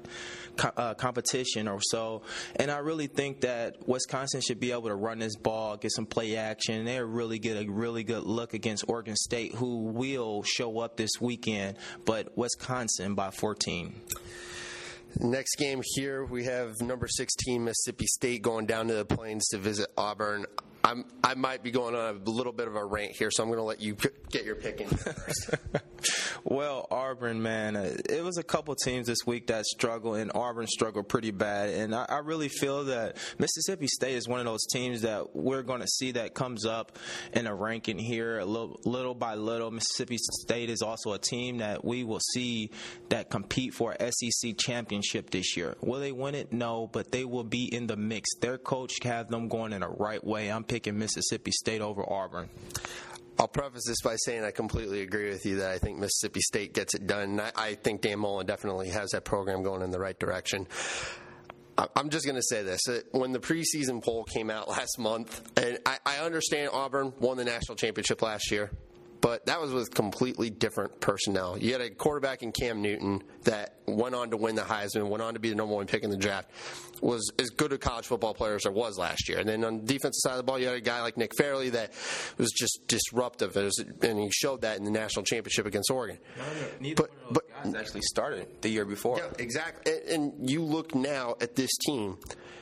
competition or so. And I really think that Wisconsin should be able to run this ball, get some play action. They'll really get a really good look against Oregon State, who will show up this weekend, but Wisconsin by 14. Next game here, we have number 16 Mississippi State going down to the Plains to visit Auburn. I might be going on a little bit of a rant here, so I'm going to let you get your pick in first. Well, Auburn, man, it was a couple teams this week that struggled, and Auburn struggled pretty bad. And I really feel that Mississippi State is one of those teams that we're going to see that comes up in a ranking here little by little. Mississippi State is also a team that we will see that compete for an SEC championship this year. Will they win it? No, but they will be in the mix. Their coach have them going in the right way. I'm picking Mississippi State over Auburn. I'll preface this by saying I completely agree with you that I think Mississippi State gets it done. I think Dan Mullen definitely has that program going in the right direction. I'm just going to say this. When the preseason poll came out last month, and I understand Auburn won the national championship last year, but that was with completely different personnel. You had a quarterback in Cam Newton that went on to win the Heisman, went on to be the number one pick in the draft, was as good a college football player as there was last year. And then on the defensive side of the ball, you had a guy like Nick Fairley that was just disruptive, and he showed that in the national championship against Oregon. Neither one of those guys actually started the year before. Yeah, exactly. And you look now at this team.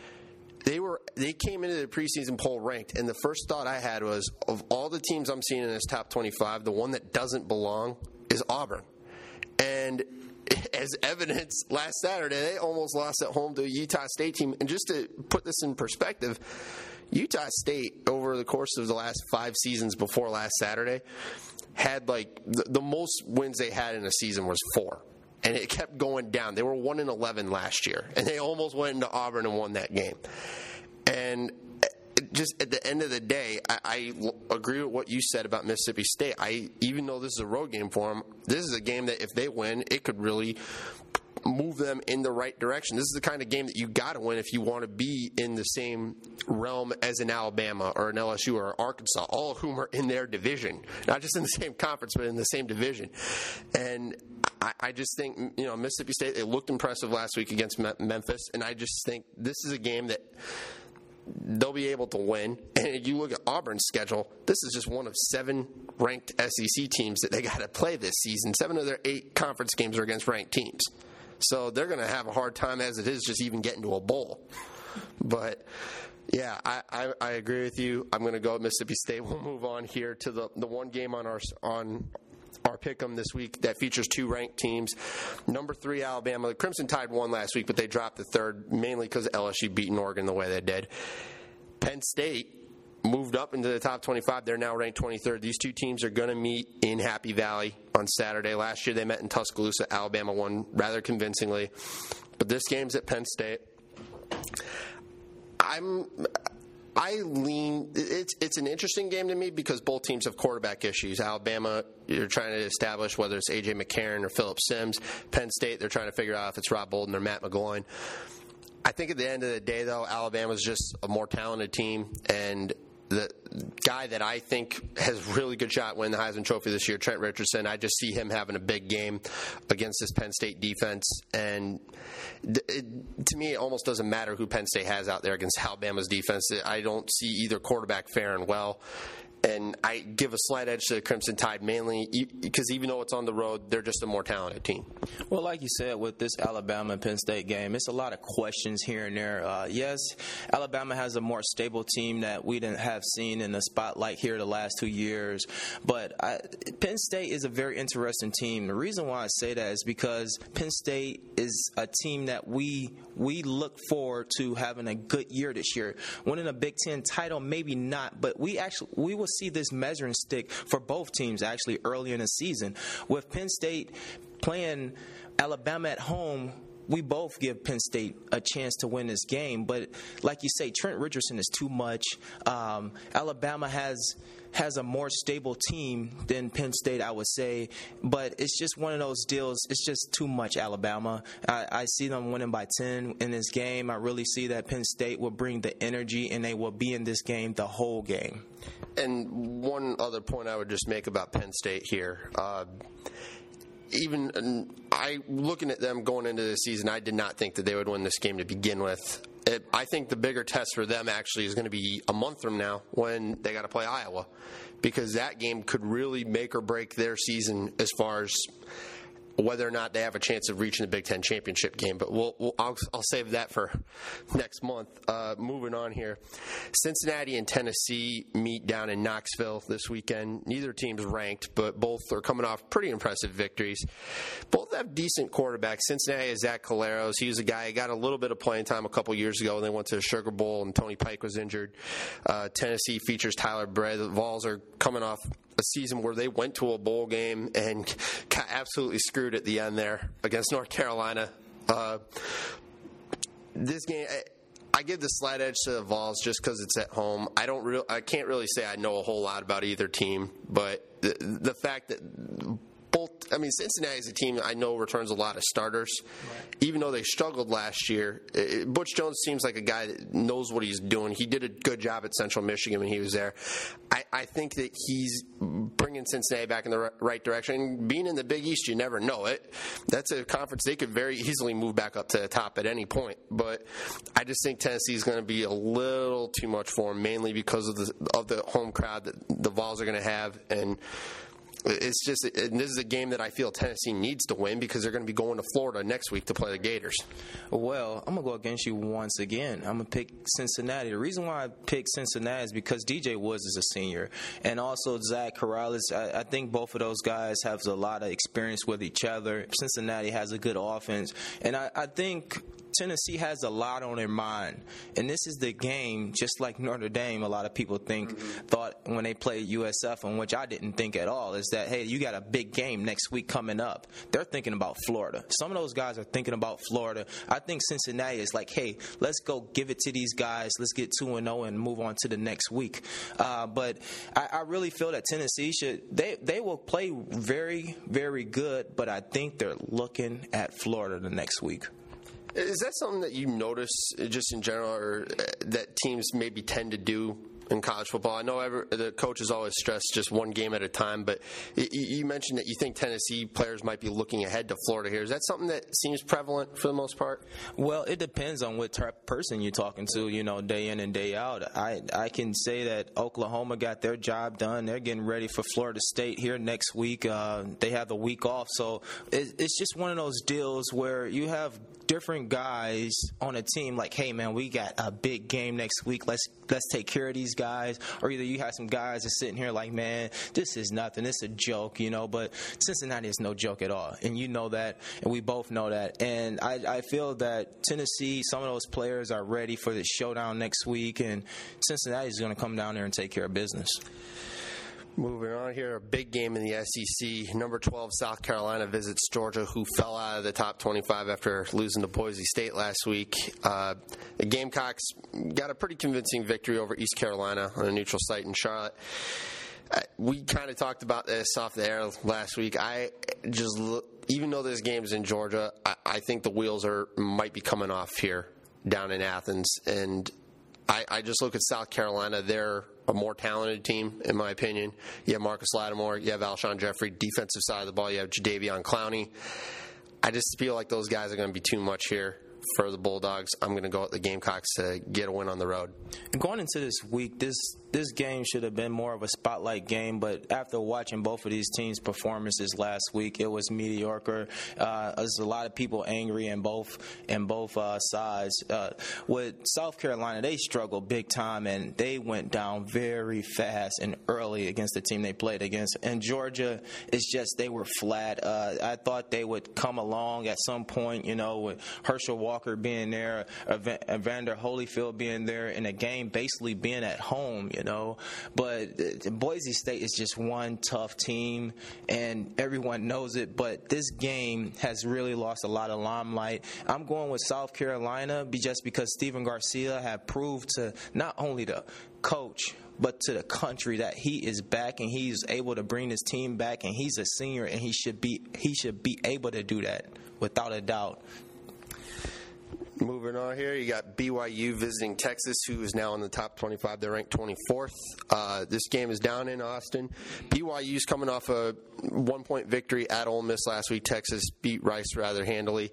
They came into the preseason poll ranked, and the first thought I had was, of all the teams I'm seeing in this top 25, the one that doesn't belong is Auburn. And as evidence, last Saturday, they almost lost at home to a Utah State team. And just to put this in perspective, Utah State, over the course of the last 5 seasons before last Saturday, had like the most wins they had in a season was 4. And it kept going down. They were 1-11 last year, and they almost went into Auburn and won that game. And just at the end of the day, I agree with what you said about Mississippi State. Even though this is a road game for them, this is a game that if they win, it could really move them in the right direction. This is the kind of game that you got to win if you want to be in the same realm as an Alabama or an LSU or Arkansas, all of whom are in their division, not just in the same conference, but in the same division. And I just think, Mississippi State, they looked impressive last week against Memphis, and I just think this is a game that they'll be able to win. And if you look at Auburn's schedule, this is just one of 7 ranked SEC teams that they got to play this season. 7 of their 8 conference games are against ranked teams. So they're going to have a hard time as it is just even getting to a bowl. But, yeah, I agree with you. I'm going to go with Mississippi State. We'll move on here to the one game on our pick'em this week that features 2 ranked teams. Number 3, Alabama. The Crimson Tide won last week, but they dropped the 3rd, mainly because LSU beating Oregon the way they did. Penn State moved up into the top 25. They're now ranked 23rd. These 2 teams are going to meet in Happy Valley on Saturday. Last year they met in Tuscaloosa. Alabama won rather convincingly. But this game's at Penn State. It's an interesting game to me because both teams have quarterback issues. Alabama, you're trying to establish whether it's A.J. McCarron or Phillip Sims. Penn State, they're trying to figure out if it's Rob Bolden or Matt McGloin. I think at the end of the day, though, Alabama's just a more talented team, and the guy that I think has really good shot at winning the Heisman Trophy this year, Trent Richardson, I just see him having a big game against this Penn State defense. And to me, it almost doesn't matter who Penn State has out there against Alabama's defense. I don't see either quarterback faring well. And I give a slight edge to the Crimson Tide mainly because even though it's on the road, they're just a more talented team. Well, like you said, with this Alabama and Penn State game, it's a lot of questions here and there. Yes, Alabama has a more stable team that we didn't have seen in the spotlight here the last 2 years. But Penn State is a very interesting team. The reason why I say that is because Penn State is a team that we look forward to having a good year this year. Winning a Big Ten title, maybe not, but we will see this measuring stick for both teams actually early in the season. With Penn State playing Alabama at home, we both give Penn State a chance to win this game. But like you say, Trent Richardson is too much. Alabama has a more stable team than Penn State, I would say. But it's just one of those deals. It's just too much Alabama. I see them winning by 10 in this game. I really see that Penn State will bring the energy, and they will be in this game the whole game. And one other point I would just make about Penn State here. Looking at them going into the season, I did not think that they would win this game to begin with. I think the bigger test for them actually is going to be a month from now when they got to play Iowa, because that game could really make or break their season as far as whether or not they have a chance of reaching the Big Ten championship game. But I'll save that for next month. Moving on here. Cincinnati and Tennessee meet down in Knoxville this weekend. Neither team's ranked, but both are coming off pretty impressive victories. Both have decent quarterbacks. Cincinnati is Zach Collaros. He was a guy who got a little bit of playing time a couple years ago when they went to the Sugar Bowl and Tony Pike was injured. Tennessee features Tyler Bray. The Vols are coming off a season where they went to a bowl game and got absolutely screwed at the end there against North Carolina. This game, I give the slight edge to the Vols just because it's at home. I can't really say I know a whole lot about either team, but the fact that Cincinnati is a team that I know returns a lot of starters. Right. Even though they struggled last year, Butch Jones seems like a guy that knows what he's doing. He did a good job at Central Michigan when he was there. I think that he's bringing Cincinnati back in the right direction. Being in the Big East, you never know it. That's a conference they could very easily move back up to the top at any point. But I just think Tennessee is going to be a little too much for them, mainly because of the home crowd that the Vols are going to have. And this is a game that I feel Tennessee needs to win because they're going to be going to Florida next week to play the Gators. Well, I'm going to go against you once again. I'm going to pick Cincinnati. The reason why I pick Cincinnati is because DJ Woods is a senior. And also Zach Corrales. I think both of those guys have a lot of experience with each other. Cincinnati has a good offense. And I think Tennessee has a lot on their mind. And this is the game, just like Notre Dame, a lot of people thought when they played USF, on which I didn't think at all, is that, hey, you got a big game next week coming up. They're thinking about Florida. Some of those guys are thinking about Florida. I think Cincinnati is like, hey, let's go give it to these guys. Let's get 2-0 and move on to the next week. But I really feel that Tennessee they will play very, very good, but I think they're looking at Florida the next week. Is that something that you notice just in general, or that teams maybe tend to do in college football? I know the coaches always stress just one game at a time, but you mentioned that you think Tennessee players might be looking ahead to Florida here. Is that something that seems prevalent for the most part? Well, it depends on what type of person you're talking to, day in and day out. I can say that Oklahoma got their job done. They're getting ready for Florida State here next week. They have the week off. So it's just one of those deals where you have different guys on a team like, hey, man, we got a big game next week. Let's take care of these guys. Or either you have some guys that's sitting here like, man, this is nothing. It's a joke, But Cincinnati is no joke at all. And you know that, and we both know that. And I feel that Tennessee, some of those players are ready for the showdown next week, and Cincinnati is going to come down there and take care of business. Moving on here, a big game in the SEC. Number 12, South Carolina visits Georgia, who fell out of the top 25 after losing to Boise State last week. The Gamecocks got a pretty convincing victory over East Carolina on a neutral site in Charlotte. We kind of talked about this off the air last week. Even though this game's in Georgia, I think the wheels might be coming off here down in Athens. And I just look at South Carolina. They're a more talented team, in my opinion. You have Marcus Lattimore. You have Alshon Jeffrey. Defensive side of the ball, you have Jadeveon Clowney. I just feel like those guys are going to be too much here for the Bulldogs. I'm going to go with the Gamecocks to get a win on the road. And going into this week, this game should have been more of a spotlight game, but after watching both of these teams' performances last week, it was mediocre. There's a lot of people angry in both sides. With South Carolina, they struggled big time, and they went down very fast and early against the team they played against. And Georgia, it's just they were flat. I thought they would come along at some point, with Herschel Walker being there, Evander Holyfield being there, and the game basically being at home, But Boise State is just one tough team, and everyone knows it. But this game has really lost a lot of limelight. I'm going with South Carolina just because Stephen Garcia had proved to not only the coach but to the country that he is back and he's able to bring his team back, and he's a senior and he should be able to do that without a doubt. Moving on here, you got BYU visiting Texas, who is now in the top 25. They're ranked 24th. This game is down in Austin. BYU's coming off a 1-point victory at Ole Miss last week. Texas beat Rice rather handily.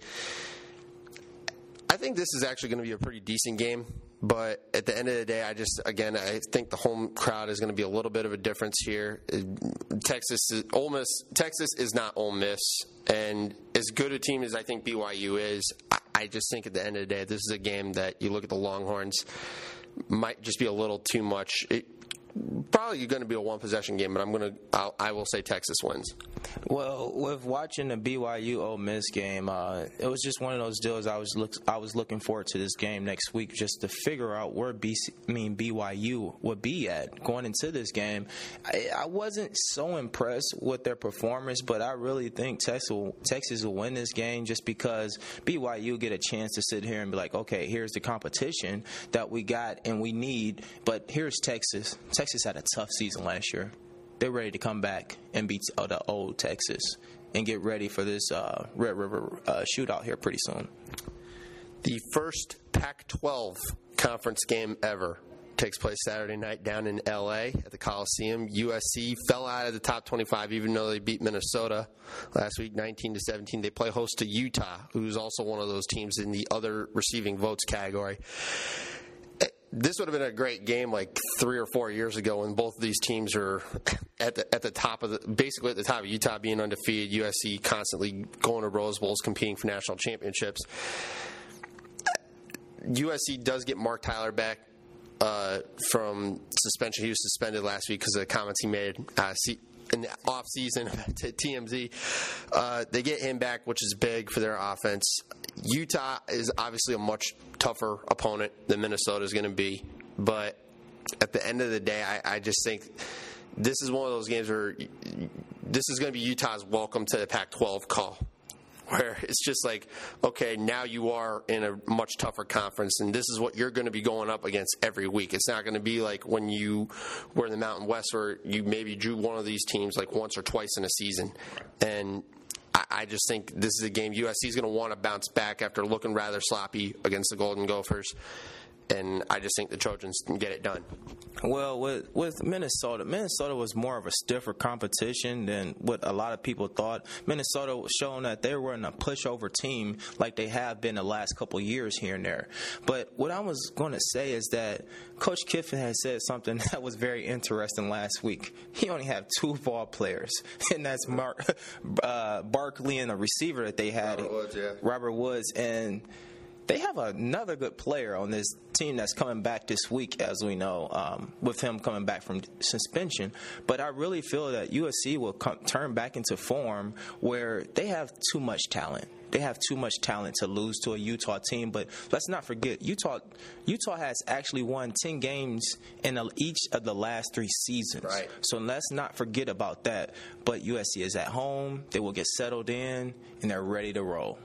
I think this is actually going to be a pretty decent game. But at the end of the day, I think the home crowd is going to be a little bit of a difference here. Texas is not Ole Miss, and as good a team as I think BYU is, I just think at the end of the day, this is a game that you look at the Longhorns, might just be a little too much. Probably going to be a one-possession game, but I will say Texas wins. Well, with watching the BYU Ole Miss game, it was just one of those deals. I was looking forward to this game next week just to figure out where BYU would be at going into this game. I wasn't so impressed with their performance, but I really think Texas will win this game just because BYU get a chance to sit here and be like, okay, here's the competition that we got and we need, but here's Texas. Texas had a tough season last year. They're ready to come back and beat the old Texas and get ready for this Red River shootout here pretty soon. The first Pac-12 conference game ever takes place Saturday night down in L.A. at the Coliseum. USC fell out of the top 25 even though they beat Minnesota last week 19-17. They play host to Utah, who's also one of those teams in the other receiving votes category. This would have been a great game like 3 or 4 years ago when both of these teams are at the top of basically at the top of Utah being undefeated, USC constantly going to Rose Bowls, competing for national championships. USC does get Mark Tyler back from suspension. He was suspended last week because of the comments he made in the offseason to TMZ. They get him back, which is big for their offense. Utah is obviously a much tougher opponent than Minnesota is going to be. But at the end of the day, I just think this is one of those games where this is going to be Utah's welcome to the Pac-12 call, where it's just like, okay, now you are in a much tougher conference, and this is what you're going to be going up against every week. It's not going to be like when you were in the Mountain West where you maybe drew one of these teams like once or twice in a season. And I just think this is a game USC is going to want to bounce back after looking rather sloppy against the Golden Gophers. And I just think the Trojans can get it done. Well, with Minnesota was more of a stiffer competition than what a lot of people thought. Minnesota was showing that they were in a pushover team like they have been the last couple of years here and there. But what I was going to say is that Coach Kiffin had said something that was very interesting last week. He only had 2 ball players, and that's Barkley and a receiver that they had, Robert Woods, and they have another good player on this team that's coming back this week, as we know, with him coming back from suspension. But I really feel that USC will turn back into form where they have too much talent. They have too much talent to lose to a Utah team. But let's not forget, Utah has actually won 10 games in each of the last 3 seasons. Right. So let's not forget about that. But USC is at home. They will get settled in, and they're ready to roll.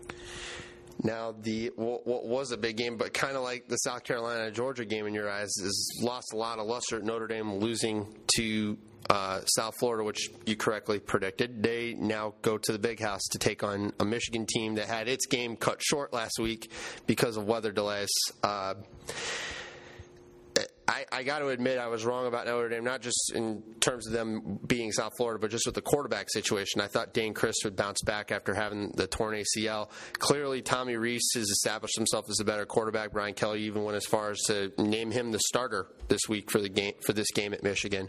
Now, what was a big game, but kind of like the South Carolina-Georgia game in your eyes, is lost a lot of luster. Notre Dame losing to South Florida, which you correctly predicted. They now go to the Big House to take on a Michigan team that had its game cut short last week because of weather delays. I got to admit I was wrong about Notre Dame, not just in terms of them being South Florida, but just with the quarterback situation. I thought Dane Christ would bounce back after having the torn ACL. Clearly, Tommy Rees has established himself as a better quarterback. Brian Kelly even went as far as to name him the starter this week for this game at Michigan.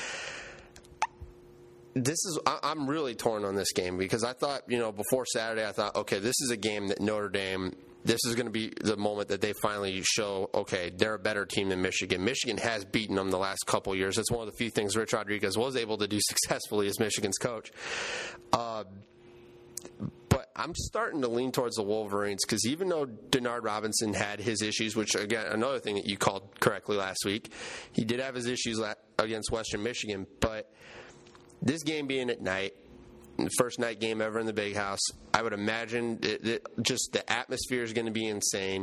I'm really torn on this game because I thought, before Saturday, I thought, okay, this is a game that Notre Dame, this is going to be the moment that they finally show, okay, they're a better team than Michigan. Michigan has beaten them the last couple years. That's one of the few things Rich Rodriguez was able to do successfully as Michigan's coach. But I'm starting to lean towards the Wolverines because even though Denard Robinson had his issues, which, again, another thing that you called correctly last week, he did have his issues against Western Michigan, but this game being at night, the first night game ever in the Big House, I would imagine just the atmosphere is going to be insane.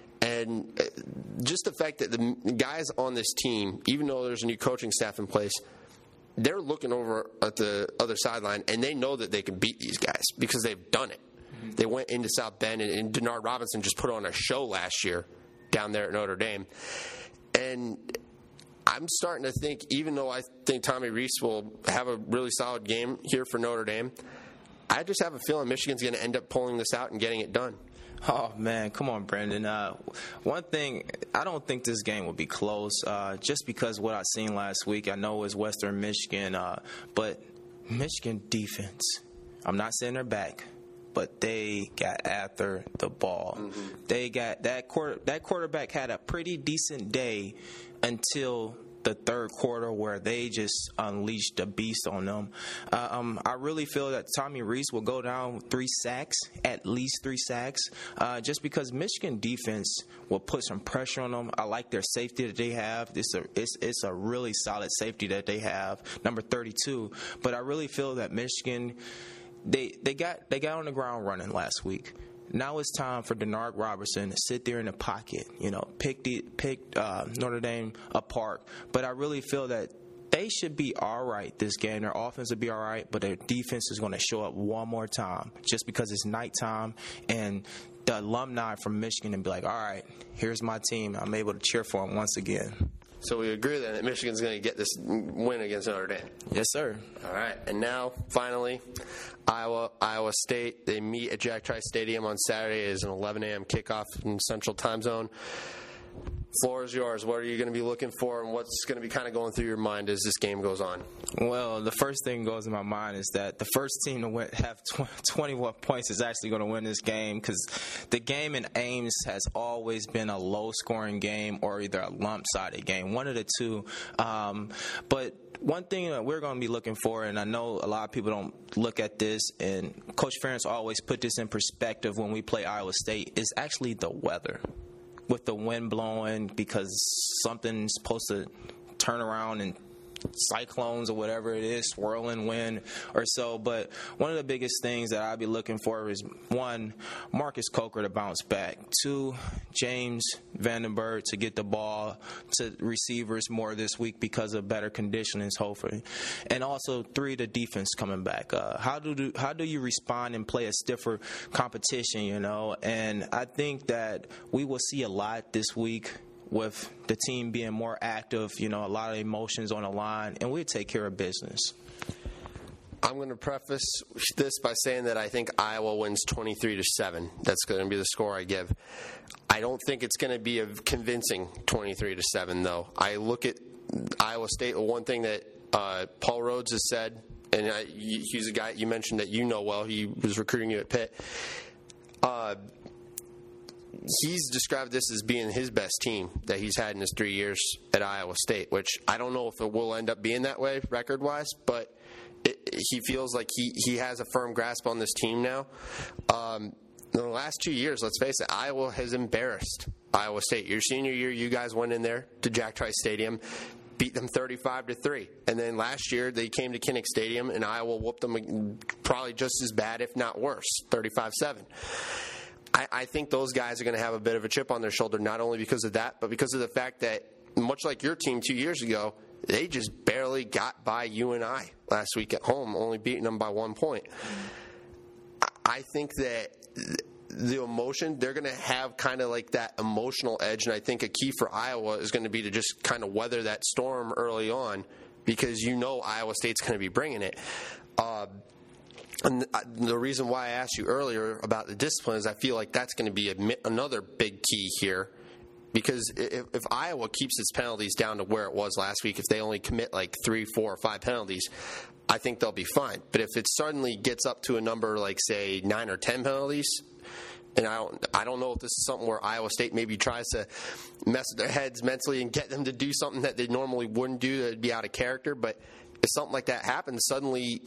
And just the fact that the guys on this team, even though there's a new coaching staff in place, they're looking over at the other sideline, and they know that they can beat these guys because they've done it. They went into South Bend, and Denard Robinson just put on a show last year down there at Notre Dame. And I'm starting to think, even though I think Tommy Rees will have a really solid game here for Notre Dame, I just have a feeling Michigan's going to end up pulling this out and getting it done. Oh, man, come on, Brandon. One thing, I don't think this game will be close just because what I've seen last week. I know it's Western Michigan, but Michigan defense, I'm not saying they're back, but they got after the ball. Mm-hmm. They got that quarterback had a pretty decent day until the third quarter where they just unleashed a beast on them. I really feel that Tommy Rees will go down 3 sacks, at least 3 sacks, just because Michigan defense will put some pressure on them. I like their safety that they have. It's a really solid safety that they have, number 32. But I really feel that Michigan, they got on the ground running last week. Now it's time for Denard Robertson to sit there in the pocket, pick Notre Dame apart. But I really feel that they should be all right this game. Their offense will be all right, but their defense is going to show up one more time just because it's nighttime and the alumni from Michigan and be like, all right, here's my team. I'm able to cheer for them once again. So we agree then that Michigan's going to get this win against Notre Dame. Yes, sir. All right. And now, finally, Iowa State. They meet at Jack Trice Stadium on Saturday. It is an 11 a.m. kickoff in Central Time Zone. Floor is yours. What are you going to be looking for, and what's going to be kind of going through your mind as this game goes on? Well, the first thing that goes in my mind is that the first team to have 21 points is actually going to win this game because the game in Ames has always been a low-scoring game or either a lump-sided game, one of the two. But one thing that we're going to be looking for, and I know a lot of people don't look at this, and Coach Ferentz always put this in perspective when we play Iowa State, is actually the weather. With the wind blowing because something's supposed to turn around and cyclones or whatever it is, swirling wind or so. But one of the biggest things that I'll be looking for is, 1, Marcus Coker to bounce back. 2, James Vandenberg to get the ball to receivers more this week because of better conditioning, hopefully. And also 3, the defense coming back. How do you respond and play a stiffer competition, And I think that we will see a lot this week with the team being more active, a lot of emotions on the line, and we'll take care of business. I'm going to preface this by saying that I think Iowa wins 23-7. That's going to be the score I give. I don't think it's going to be a convincing 23-7, though. I look at Iowa State. One thing that Paul Rhodes has said, and he's a guy you mentioned that well. He was recruiting you at Pitt. He's described this as being his best team that he's had in his 3 years at Iowa State, which I don't know if it will end up being that way record-wise, but he feels like he has a firm grasp on this team now. In the last 2 years, let's face it, Iowa has embarrassed Iowa State. Your senior year, you guys went in there to Jack Trice Stadium, beat them 35-3. And then last year, they came to Kinnick Stadium, and Iowa whooped them probably just as bad, if not worse, 35-7. I think those guys are going to have a bit of a chip on their shoulder, not only because of that, but because of the fact that, much like your team 2 years ago, they just barely got by UNI last week at home, only beating them by 1 point. I think that the emotion, they're going to have kind of like that emotional edge. And I think a key for Iowa is going to be to just kind of weather that storm early on, because Iowa State's going to be bringing it. And the reason why I asked you earlier about the discipline is I feel like that's going to be another big key here. Because if Iowa keeps its penalties down to where it was last week, if they only commit like 3, 4, or 5 penalties, I think they'll be fine. But if it suddenly gets up to a number like, say, 9 or 10 penalties, and I don't know if this is something where Iowa State maybe tries to mess with their heads mentally and get them to do something that they normally wouldn't do that would be out of character. But if something like that happens, suddenly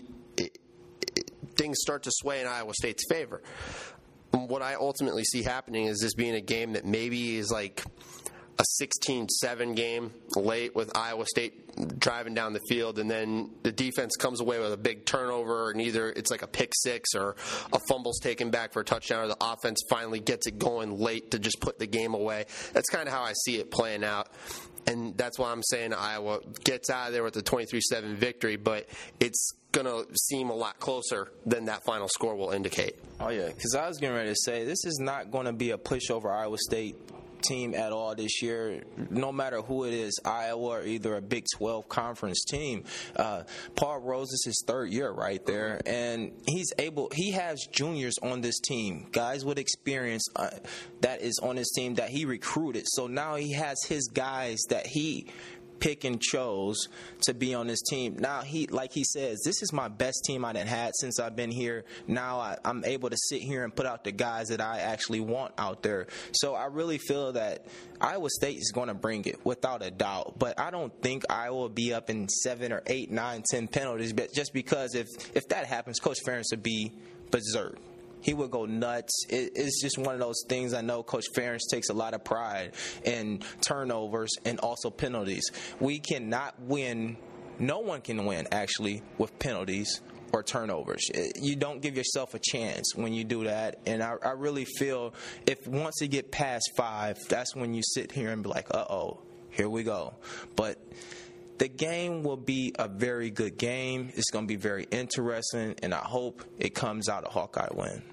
things start to sway in Iowa State's favor. What I ultimately see happening is this being a game that maybe is like a 16-7 game late with Iowa State driving down the field, and then the defense comes away with a big turnover, and either it's like a pick six or a fumble's taken back for a touchdown, or the offense finally gets it going late to just put the game away. That's kind of how I see it playing out. And that's why I'm saying Iowa gets out of there with a 23-7 victory, but it's going to seem a lot closer than that final score will indicate. Oh, yeah, because I was getting ready to say, this is not going to be a pushover Iowa State team at all this year, no matter who it is, Iowa or either a Big 12 conference team. Paul Rose is his third year right there, and he has juniors on this team, guys with experience that is on his team that he recruited. So now he has his guys that he pick and chose to be on this team. Now, like he says, this is my best team I've had since I've been here. Now I'm able to sit here and put out the guys that I actually want out there. So I really feel that Iowa State is going to bring it without a doubt. But I don't think Iowa will be up in 7 or 8, 9, 10 penalties. But just because if that happens, Coach Ferentz would be berserk. He would go nuts. It's just one of those things. I know Coach Ferentz takes a lot of pride in turnovers and also penalties. We cannot win. No one can win, actually, with penalties or turnovers. You don't give yourself a chance when you do that. And I really feel if once you get past 5, that's when you sit here and be like, uh-oh, here we go. But the game will be a very good game. It's going to be very interesting, and I hope it comes out a Hawkeye win.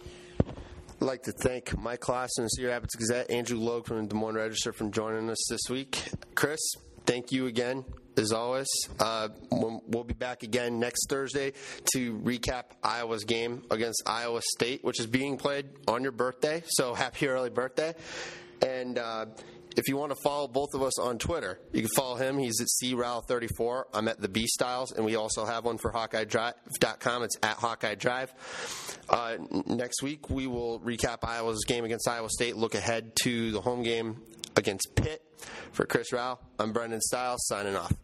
I'd like to thank Mike Clausen, Cedar Rapids Gazette, Andrew Logue from the Des Moines Register for joining us this week. Chris, thank you again, as always. We'll be back again next Thursday to recap Iowa's game against Iowa State, which is being played on your birthday, so happy early birthday. And if you want to follow both of us on Twitter, you can follow him. He's at CRAL34. I'm at the B Styles, and we also have one for HawkeyeDrive.com. It's at Hawkeye Drive. Next week, we will recap Iowa's game against Iowa State, look ahead to the home game against Pitt. For Chris Rao, I'm Brendan Stiles, signing off.